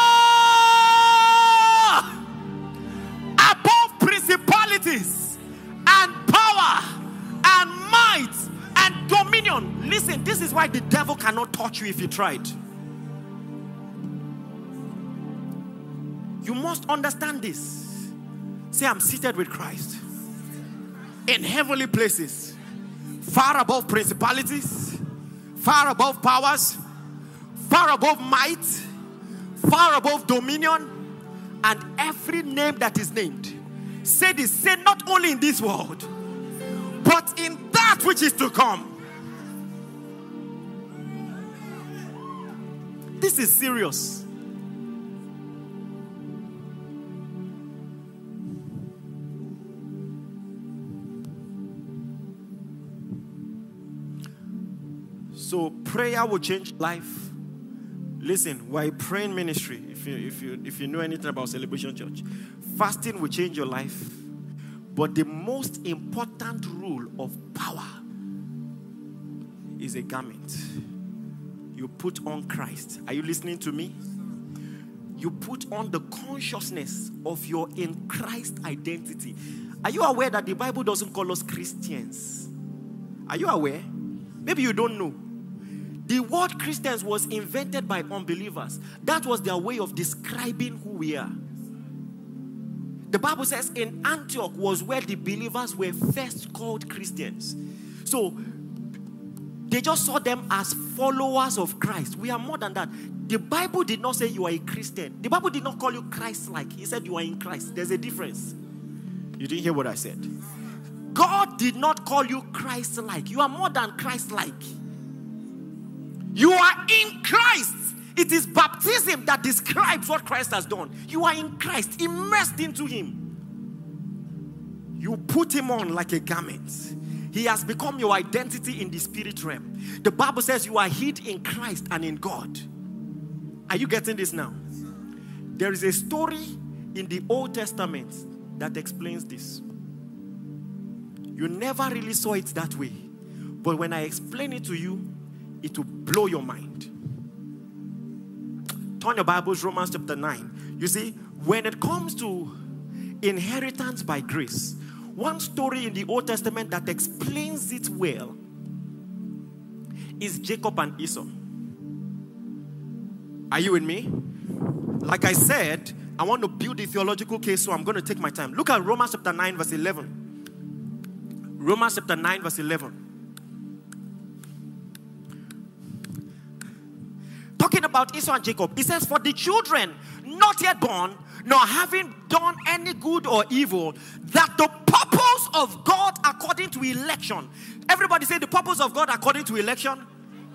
above principalities and power and might and dominion. Listen, this is why the devil cannot touch you if he tried. You must understand this. Say, I'm seated with Christ in heavenly places, far above principalities, far above powers, far above might, far above dominion, and every name that is named. Say this, say not only in this world, but in that which is to come. This is serious. So prayer will change life. Listen, we're a praying ministry. If you if you if you know anything about Celebration Church, fasting will change your life. But the most important rule of power is a garment. You put on Christ. Are you listening to me? You put on the consciousness of your in Christ identity. Are you aware that the Bible doesn't call us Christians? Are you aware? Maybe you don't know. The word Christians was invented by unbelievers. That was their way of describing who we are. The Bible says in Antioch was where the believers were first called Christians. So they just saw them as followers of Christ. We are more than that. The Bible did not say you are a Christian. The Bible did not call you Christ-like. He said you are in Christ. There's a difference. You didn't hear what I said. God did not call you Christ-like. You are more than Christ-like. You are in Christ. It is baptism that describes what Christ has done. You are in Christ, immersed into him. You put him on like a garment. He has become your identity in the spirit realm. The Bible says you are hid in Christ and in God. Are you getting this now? There is a story in the Old Testament that explains this. You never really saw it that way. But when I explain it to you, it will blow your mind. Turn your Bibles, Romans chapter nine. You see, when it comes to inheritance by grace, One story in the Old Testament that explains it well is Jacob and Esau. Are you with me? Like I said, I want to build a theological case, so I'm going to take my time. Look at Romans chapter nine, verse eleven. Romans chapter nine, verse eleven. Talking about Esau and Jacob, it says, for the children not yet born, nor having done any good or evil, that the purpose of God according to election. Everybody say the purpose of God according to election.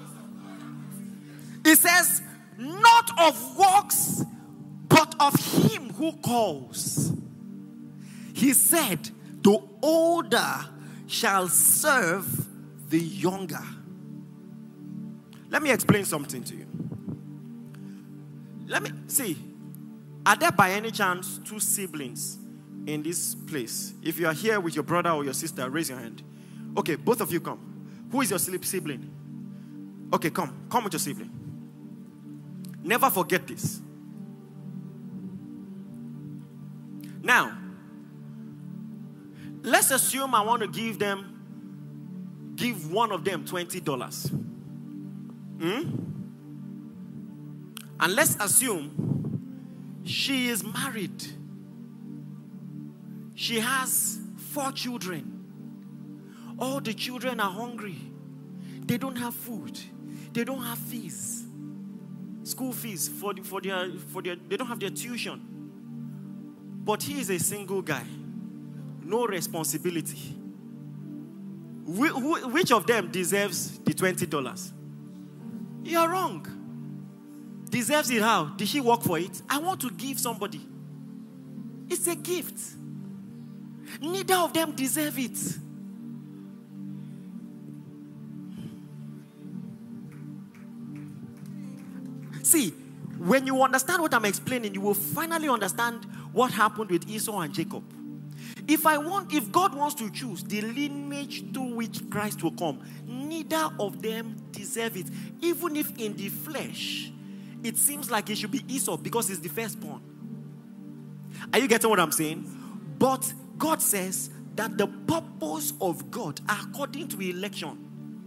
It says, not of works, but of him who calls. He said, the older shall serve the younger. Let me explain something to you. Let me see. Are there by any chance two siblings in this place? If you are here with your brother or your sister, raise your hand. Okay, both of you come. Who is your sibling? Okay, come. Come with your sibling. Never forget this. Now, let's assume I want to give them, give one of them twenty dollars. Hmm? And let's assume she is married. She has four children. All the children are hungry. They don't have food. They don't have fees. School fees for, the, for, their, for their, they don't have their tuition. But he is a single guy. No responsibility. Wh- which of them deserves the twenty dollars? You're wrong. Deserves it how? Did she work for it? I want to give somebody. It's a gift. Neither of them deserve it. See, when you understand what I'm explaining, you will finally understand what happened with Esau and Jacob. If I want, if God wants to choose the lineage through which Christ will come, neither of them deserve it. Even if in the flesh, it seems like it should be Esau because he's the firstborn. Are you getting what I'm saying? But God says that the purpose of God, according to election,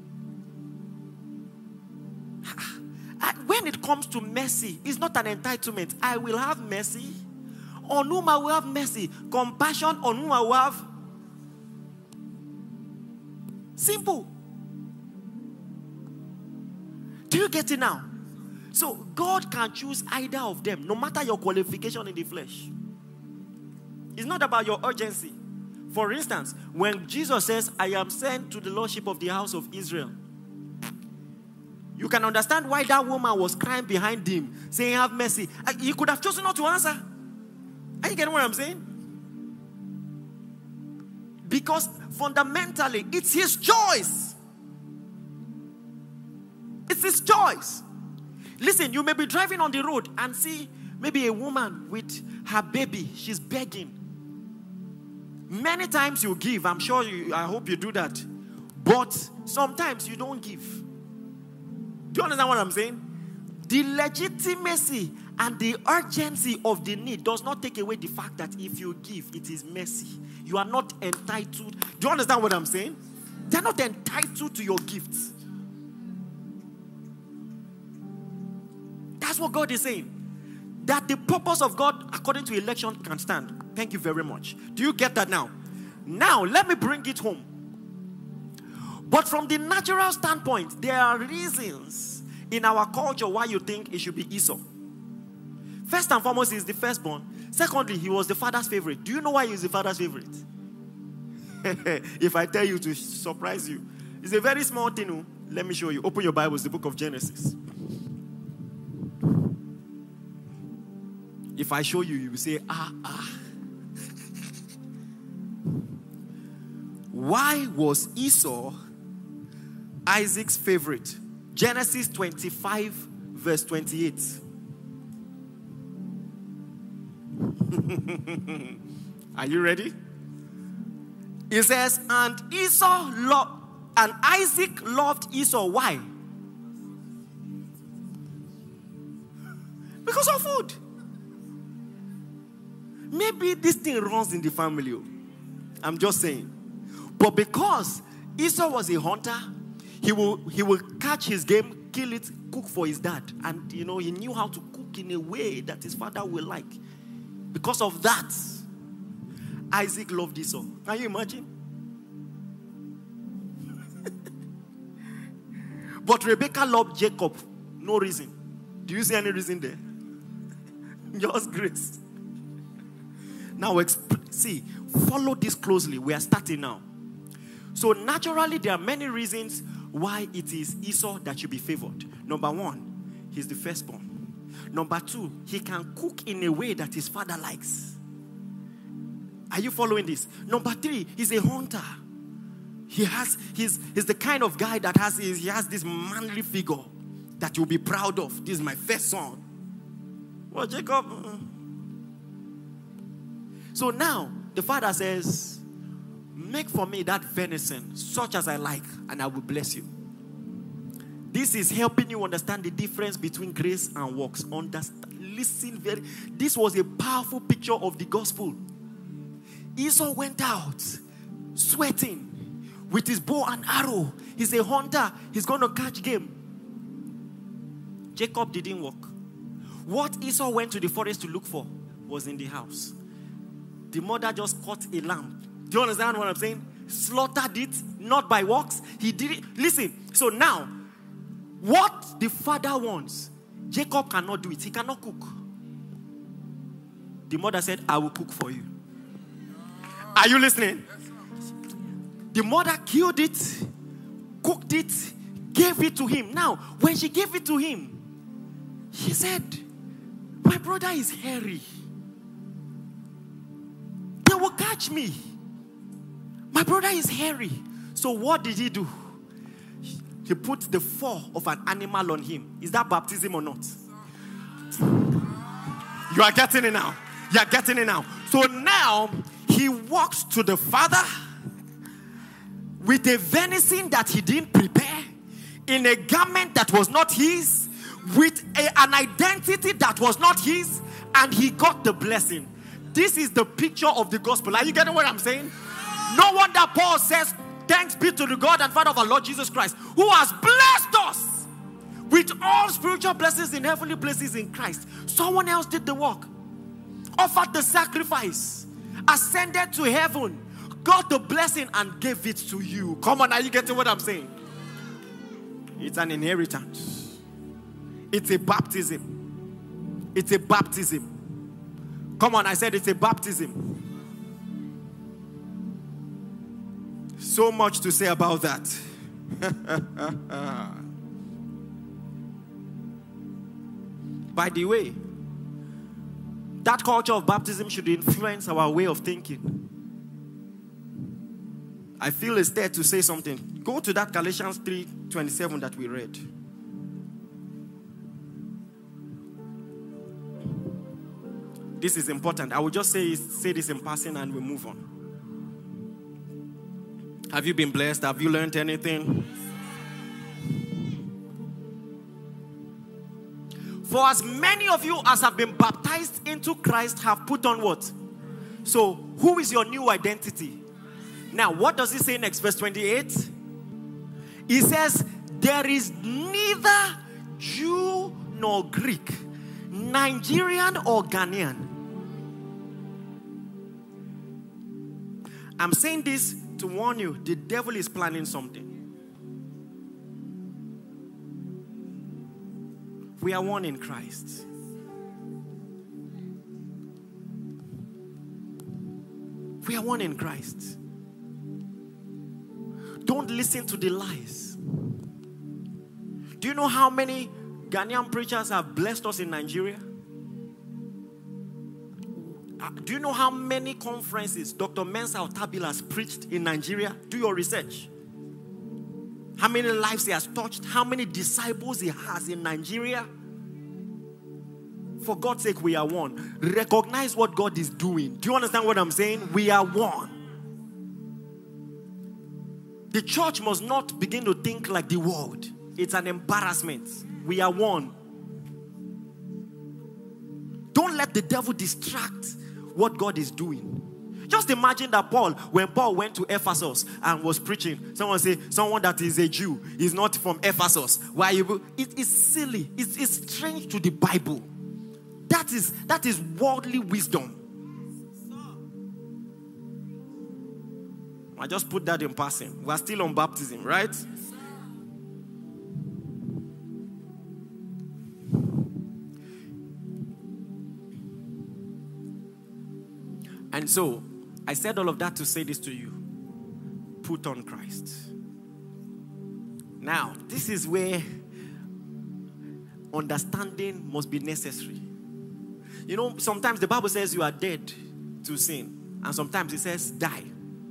when it comes to mercy, it's not an entitlement. I will have mercy on whom I will have mercy. Compassion on whom I will have. Simple. Do you get it now? So God can choose either of them, no matter your qualification in the flesh. It's not about your urgency. For instance, when Jesus says, I am sent to the lordship of the house of Israel, you can understand why that woman was crying behind him, saying, have mercy. He could have chosen not to answer. Are you getting what I'm saying? Because fundamentally, it's his choice. It's his choice. Listen, you may be driving on the road and see maybe a woman with her baby. She's begging. Many times you give. I'm sure you, I hope you do that. But sometimes you don't give. Do you understand what I'm saying? The legitimacy and the urgency of the need does not take away the fact that if you give, it is mercy. You are not entitled. Do you understand what I'm saying? They're not entitled to your gifts. That's what God is saying. That the purpose of God according to election can stand. Thank you very much. Do you get that now? Now, let me bring it home. But from the natural standpoint, there are reasons in our culture why you think it should be Esau. First and foremost, he's the firstborn. Secondly, he was the father's favorite. Do you know why he's the father's favorite? If I tell you to surprise you, it's a very small thing. Let me show you. Open your Bibles, the book of Genesis. If I show you, you will say, ah, ah. Why was Esau Isaac's favorite? Genesis twenty-five, verse twenty-eight. Are you ready? It says, and Esau loved, and Isaac loved Esau. Why? Because of food. Maybe this thing runs in the family. I'm just saying. But because Esau was a hunter, he will he will catch his game, kill it, cook for his dad. And, you know, he knew how to cook in a way that his father will like. Because of that, Isaac loved Esau. Can you imagine? But Rebecca loved Jacob. No reason. Do you see any reason there? Just grace. Now, exp- see, follow this closely. We are starting now. So, naturally, there are many reasons why it is Esau that should be favored. Number one, he's the firstborn. Number two, he can cook in a way that his father likes. Are you following this? Number three, he's a hunter. He has, he's, he's the kind of guy that has, he has this manly figure that you'll be proud of. This is my first son. Well, Jacob. So now, the father says, make for me that venison, such as I like, and I will bless you. This is helping you understand the difference between grace and works. Understand, listen very. This was a powerful picture of the gospel. Esau went out, sweating, with his bow and arrow. He's a hunter. He's going to catch game. Jacob didn't work. What Esau went to the forest to look for was in the house. The mother just caught a lamb. Do you understand what I'm saying? Slaughtered it, not by works. He did it. Listen, so now, what the father wants, Jacob cannot do it. He cannot cook. The mother said, I will cook for you. Are you listening? The mother killed it, cooked it, gave it to him. Now, when she gave it to him, she said, my brother is hairy. They will catch me. My brother is hairy. So what did he do? He put the fur of an animal on him. Is that baptism or not? You are getting it now. You are getting it now. So now, he walks to the father with a venison that he didn't prepare, in a garment that was not his, with a, an identity that was not his, and he got the blessing. This is the picture of the gospel. Are you getting what I'm saying? No wonder Paul says, thanks be to the God and Father of our Lord Jesus Christ, who has blessed us with all spiritual blessings in heavenly places in Christ. Someone else did the work, offered the sacrifice, ascended to heaven, got the blessing and gave it to you. Come on, are you getting what I'm saying? It's an inheritance. It's a baptism. It's a baptism. Come on, I said it's a baptism. So much to say about that. By the way, that culture of baptism should influence our way of thinking. I feel it's there to say something. Go to that Galatians three twenty-seven that we read. This is important. I will just say, say this in passing and we'll move on. Have you been blessed? Have you learned anything? For as many of you as have been baptized into Christ have put on what? So, who is your new identity? Now, what does it say next? Verse twenty-eight. It says, there is neither Jew nor Greek, Nigerian or Ghanaian. I'm saying this to warn you, the devil is planning something. We are one in Christ. We are one in Christ. Don't listen to the lies. Do you know how many Ghanaian preachers have blessed us in Nigeria? Do you know how many conferences Doctor Mensa Otabil has preached in Nigeria? Do your research. How many lives he has touched? How many disciples he has in Nigeria? For God's sake, we are one. Recognize what God is doing. Do you understand what I'm saying? We are one. The church must not begin to think like the world. It's an embarrassment. We are one. Don't let the devil distract what God is doing. Just imagine that Paul, when Paul went to Ephesus and was preaching, someone say, someone that is a Jew is not from Ephesus. Why? You, it is silly. It's, it's strange to the Bible. That is, that is worldly wisdom. I just put that in passing. We're still on baptism, right? And so, I said all of that to say this to you. Put on Christ. Now, this is where understanding must be necessary. You know, sometimes the Bible says you are dead to sin. And sometimes it says die.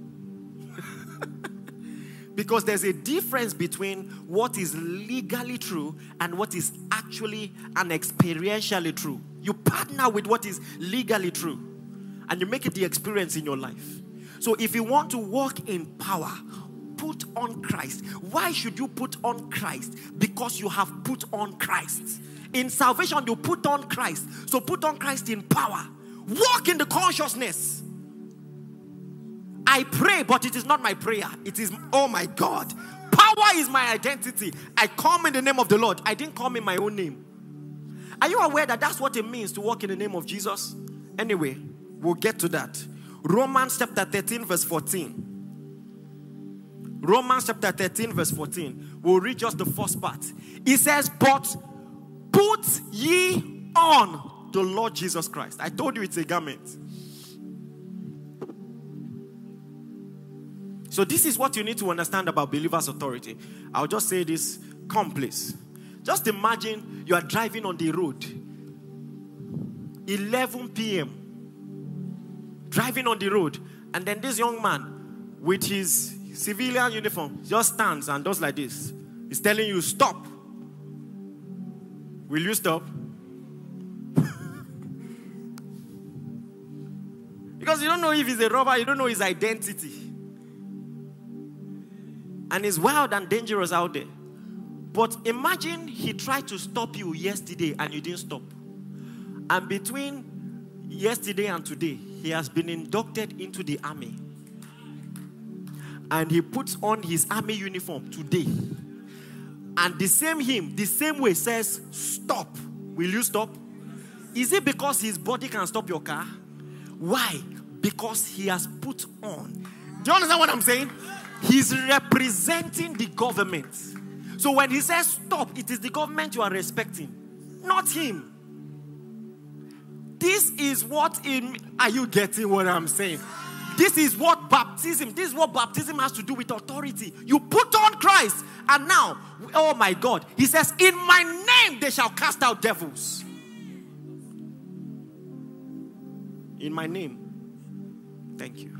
Because there's a difference between what is legally true and what is actually and experientially true. You partner with what is legally true, and you make it the experience in your life. So if you want to walk in power, put on Christ. Why should you put on Christ? Because you have put on Christ. In salvation, you put on Christ. So put on Christ in power. Walk in the consciousness. I pray, but it is not my prayer. It is, oh my God. Power is my identity. I come in the name of the Lord. I didn't come in my own name. Are you aware that that's what it means to walk in the name of Jesus? Anyway, we'll get to that. Romans chapter thirteen verse fourteen. Romans chapter thirteen verse fourteen. We'll read just the first part. It says, but put ye on the Lord Jesus Christ. I told you it's a garment. So this is what you need to understand about believers' authority. I'll just say this. Come, please. Just imagine you are driving on the road. eleven p.m. Driving on the road. And then this young man with his civilian uniform just stands and does like this. He's telling you, stop. Will you stop? Because you don't know if he's a robber. You don't know his identity. And it's wild and dangerous out there. But imagine he tried to stop you yesterday and you didn't stop. And between yesterday and today, he has been inducted into the army. And he puts on his army uniform today. And the same hymn, the same way says, stop. Will you stop? Is it because his body can stop your car? Why? Because he has put on. Do you understand what I'm saying? He's representing the government. So when he says stop, it is the government you are respecting, not him. This is what in, are you getting what I'm saying? This is what baptism, this is what baptism has to do with authority. You put on Christ, and now, oh my God, he says, in my name they shall cast out devils. In my name. Thank you.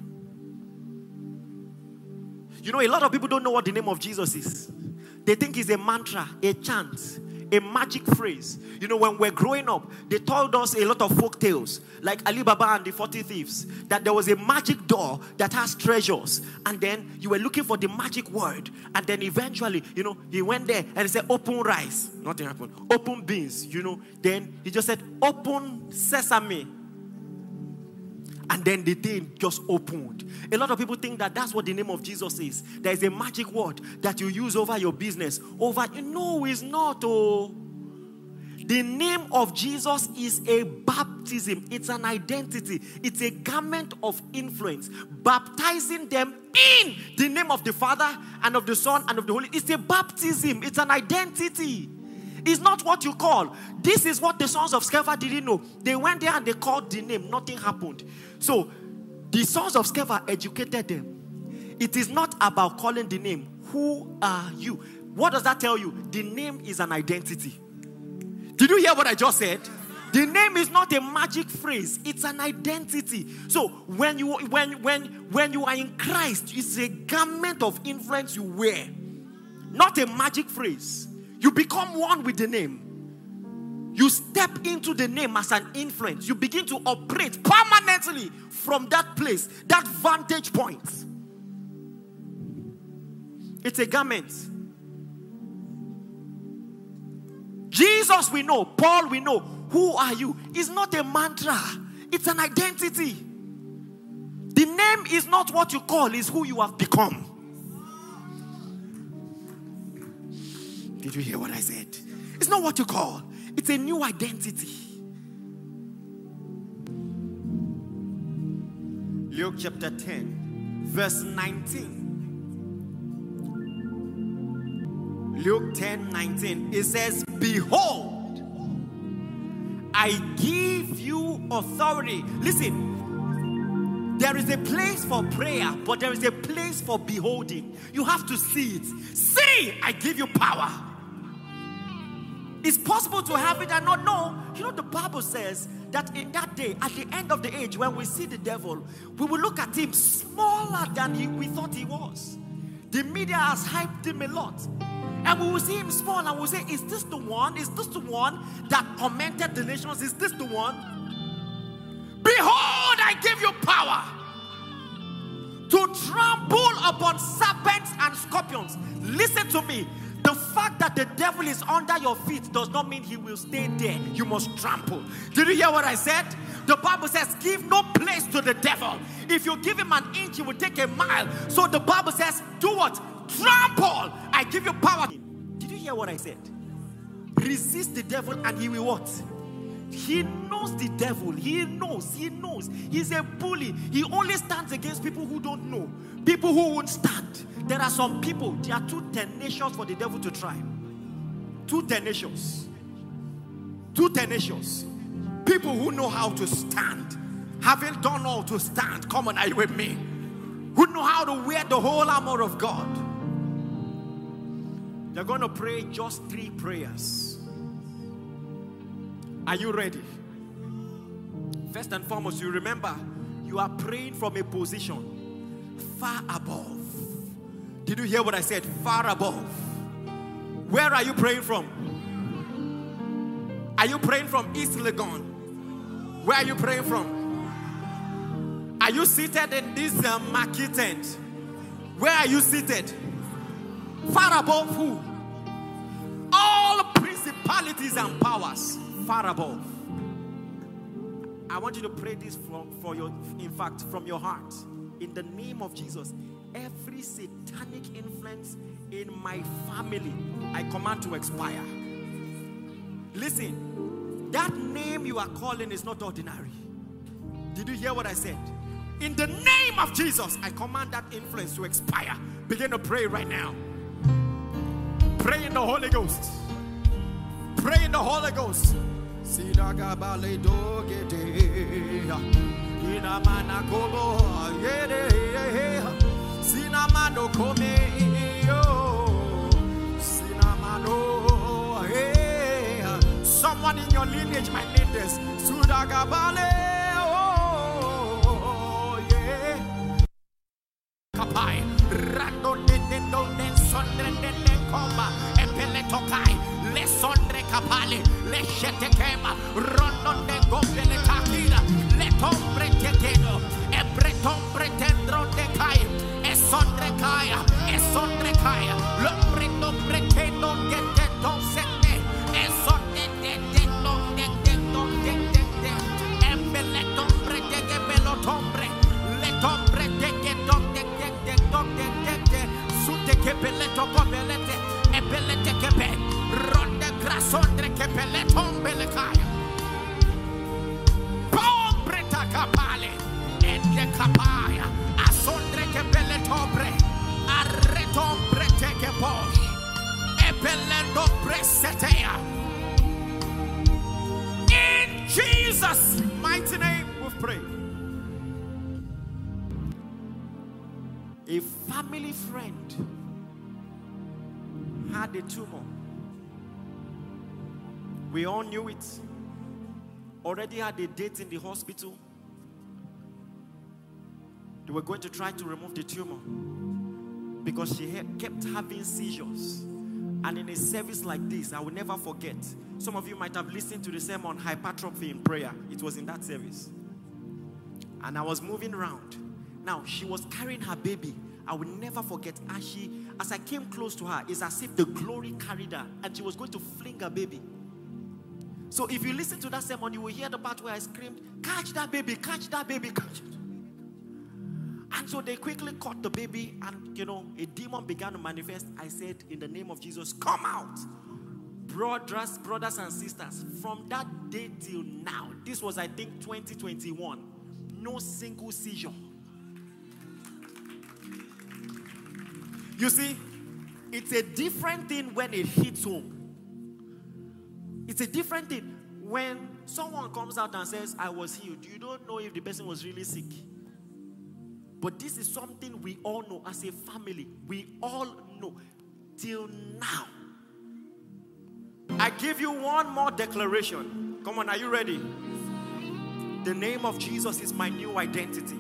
You know, a lot of people don't know what the name of Jesus is. They think it's a mantra, a chant, a magic phrase. You know, when we're growing up, they told us a lot of folk tales, like Ali Baba and the forty thieves, that there was a magic door that has treasures. And then you were looking for the magic word. And then eventually, you know, he went there and he said, open rice. Nothing happened. Open beans, you know. Then he just said, open sesame. And then the thing just opened. A lot of people think that that's what the name of Jesus is. There is a magic word that you use over your business. Over, no, it's not. Oh, the name of Jesus is a baptism. It's an identity. It's a garment of influence. Baptizing them in the name of the Father and of the Son and of the Holy. It's a baptism. It's an identity. It's not what you call. This is what the sons of Sceva didn't know. They went there and they called the name. Nothing happened. So, the sons of Sceva educated them. It is not about calling the name. Who are you? What does that tell you? The name is an identity. Did you hear what I just said? The name is not a magic phrase. It's an identity. So, when you, when, when, when you are in Christ, it's a garment of influence you wear. Not a magic phrase. You become one with the name. You step into the name as an influence. You begin to operate permanently from that place, that vantage point. It's a garment. Jesus we know, Paul we know. Who are you? It's not a mantra. It's an identity. The The name is not what you call, it's who you have become. Did you hear what I said? It's not what you call, it's a new identity. Luke chapter ten, verse nineteen. Luke ten, nineteen. It says, behold, I give you authority. Listen, there is a place for prayer, but there is a place for beholding. You have to see it. See, I give you power. It's possible to have it and not know. You know, the Bible says that in that day, at the end of the age, when we see the devil, we will look at him smaller than he, we thought he was. The media has hyped him a lot. And we will see him small and we'll say, is this the one? Is this the one that tormented the nations? Is this the one? Behold, I give you power to trample upon serpents and scorpions. Listen to me. The fact that the devil is under your feet does not mean he will stay there. You must trample. Did you hear what I said? The Bible says, give no place to the devil. If you give him an inch, he will take a mile. So the Bible says, do what? Trample. I give you power. Did you hear what I said? Resist the devil and he will what? He knows the devil. He knows. He knows. He's a bully. He only stands against people who don't know. People who won't stand. There are some people, they are too tenacious for the devil to try. Too tenacious. Too tenacious. People who know how to stand. Having done all to stand. Come on, are you with me? Who know how to wear the whole armor of God. They're going to pray just three prayers. Are you ready? First and foremost, you remember, you are praying from a position far above. Did you hear what I said? Far above. Where are you praying from? Are you praying from East Legon? Where are you praying from? Are you seated in this uh, market tent? Where are you seated? Far above who? All principalities and powers. Far above. I want you to pray this for, for your, in fact, from your heart. In the name of Jesus, every satanic influence in my family, I command to expire. Listen, that name you are calling is not ordinary. Did you hear what I said? In the name of Jesus, I command that influence to expire. Begin to pray right now. Pray in the Holy Ghost. Pray in the Holy Ghost. Inamana kobo yede sinamano come yo sinamano hey. Someone in your lineage might need this. Sudagabale oh yeah. Kapai rando de no de sondre de komba epele tokai le sondre kapale le shete kema rondo de gobele takira le tombre tetedo e bretombre tendro de kai e sondre kaya e sondre kaya lo prendo pretendo de teto sette e sonde de de no de de no de de de e belle tombre de de belo tombre le tombre de de do de de de do de de de su te che belle topo belle te e belle te che be ronde grasondre che belle tombe le kaya capale e de capaya asondre che belle tobre arretombre te che poi e belle dobre setea. In Jesus' mighty name we've prayed. A family friend had a tumor. We all knew it. Already had a date in the hospital. They were going to try to remove the tumor because she had kept having seizures. And in a service like this, I will never forget. Some of you might have listened to the sermon Hypertrophy in Prayer. It was in that service. And I was moving around. Now, she was carrying her baby. I will never forget. As, she, as I came close to her, it's as if the glory carried her. And she was going to fling her baby. So if you listen to that sermon, you will hear the part where I screamed, catch that baby, catch that baby, catch it. so they quickly caught the baby, and you know, a demon began to manifest. I said, in the name of Jesus, come out. Brothers, brothers and sisters, from that day till now, this was, I think, twenty twenty-one, no single seizure. You see, it's a different thing when it hits home. It's a different thing when someone comes out and says, I was healed. You don't know if the person was really sick. But this is something we all know as a family. We all know till now. I give you one more declaration. Come on, are you ready? The name of Jesus is my new identity.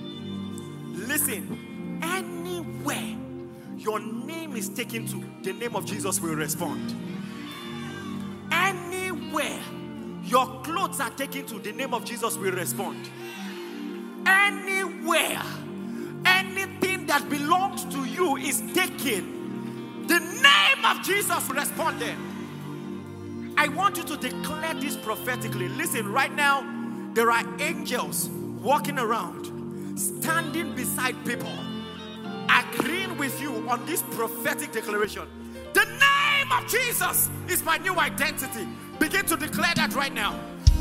Listen, anywhere your name is taken to, the name of Jesus will respond. Anywhere your clothes are taken to, the name of Jesus will respond. Anywhere anything that belongs to you is taken, the name of Jesus will respond there. I want you to declare this prophetically. Listen, right now, there are angels walking around, standing beside people, agreeing with you on this prophetic declaration. The name of Jesus is my new identity. Begin to declare that right now.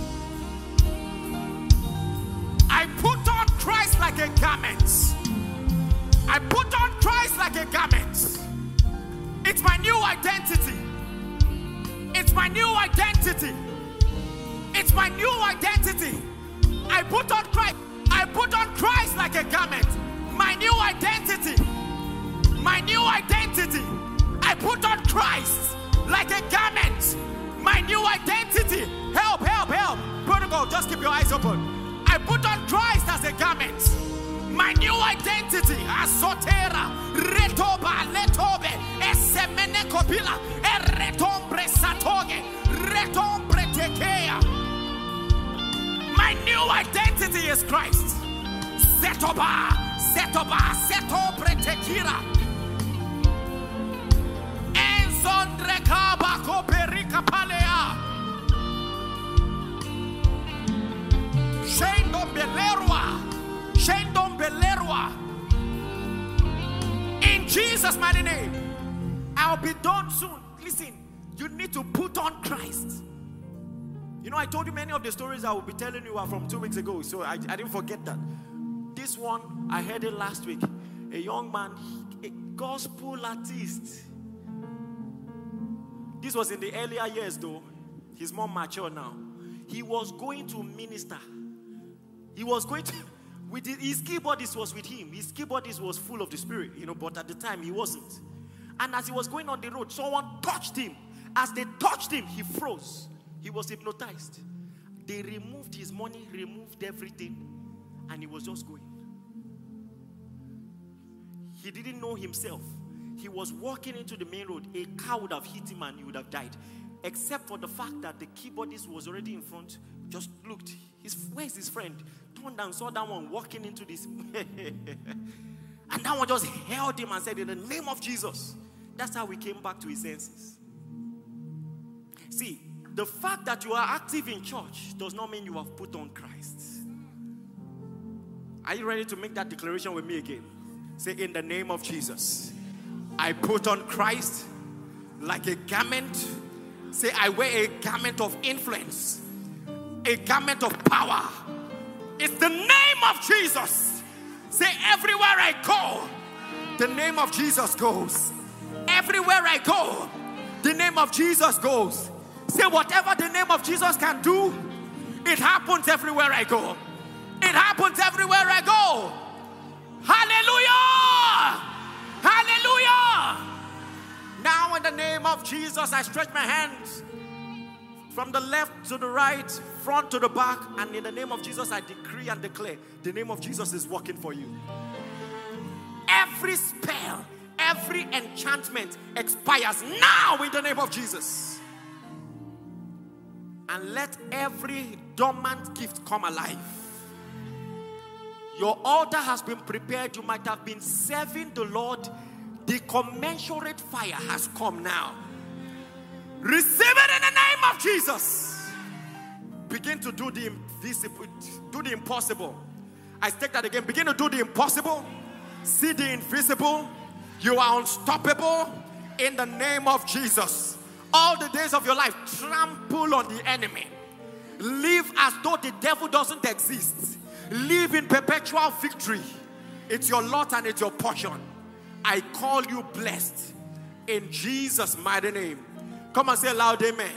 I put on Christ like a garment. I put on Christ like a garment. It's my new identity. It's my new identity. It's my new identity. I put on Christ. I put on Christ like a garment. My new identity. My new identity. I put on Christ like a garment. My new identity. Help, help, help. Protocol, just keep your eyes open. I put on Christ as a garment. My new identity. Asotera. Retoba. Letobe. Esemene kopila. Eretombre satoge. Retombre tekea. My new identity is Christ. Setoba. Setoba. Setobre tekira. Enzondre kaba koperika palea. Shendom belerwa. Shendom belerwa. In Jesus' mighty name. I'll be done soon. Listen, you need to put on Christ. You know, I told you many of the stories I will be telling you are from two weeks ago, so I, I didn't forget that. This one, I heard it last week. A young man, a gospel artist. This was in the earlier years though. He's more mature now. He was going to minister. He was going to, with his, his keyboardist was with him. His keyboardist was full of the Spirit, you know, but at the time he wasn't. And as he was going on the road, someone touched him. As they touched him, he froze. He was hypnotized. They removed his money, removed everything, and he was just going. He didn't know himself. He was walking into the main road. A car would have hit him and he would have died. Except for the fact that the keyboardist was already in front, just looked. His, where's his friend? Turned and saw that one walking into this. And that one just held him and said, in the name of Jesus. That's how we came back to his senses. See, the fact that you are active in church does not mean you have put on Christ. Are you ready to make that declaration with me again? Say, in the name of Jesus, I put on Christ like a garment. Say, I wear a garment of influence, a garment of power. It's the name of Jesus. Say, everywhere I go, the name of Jesus goes. Everywhere I go, the name of Jesus goes. Say, whatever the name of Jesus can do, it happens everywhere I go. It happens everywhere I go. Hallelujah! Hallelujah! Now in the name of Jesus, I stretch my hands from the left to the right, front to the back, and in the name of Jesus, I decree and declare, the name of Jesus is working for you. Every spell, every enchantment expires now in the name of Jesus. And let every dormant gift come alive. Your altar has been prepared. You might have been serving the Lord. The commensurate fire has come now. Receive it in the name of Jesus. Begin to do the invisible, do the impossible. I take that again. Begin to do the impossible. See the invisible. You are unstoppable in the name of Jesus. All the days of your life, trample on the enemy. Live as though the devil doesn't exist. Live in perpetual victory. It's your lot and it's your portion. I call you blessed in Jesus' mighty name. Come and say loud amen.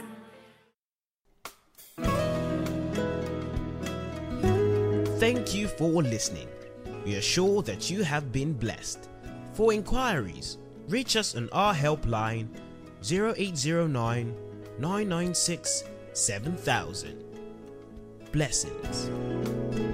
Thank you for listening. We are sure that you have been blessed. For inquiries, reach us on our helpline zero eight zero nine, nine nine six, seven thousand. Blessings.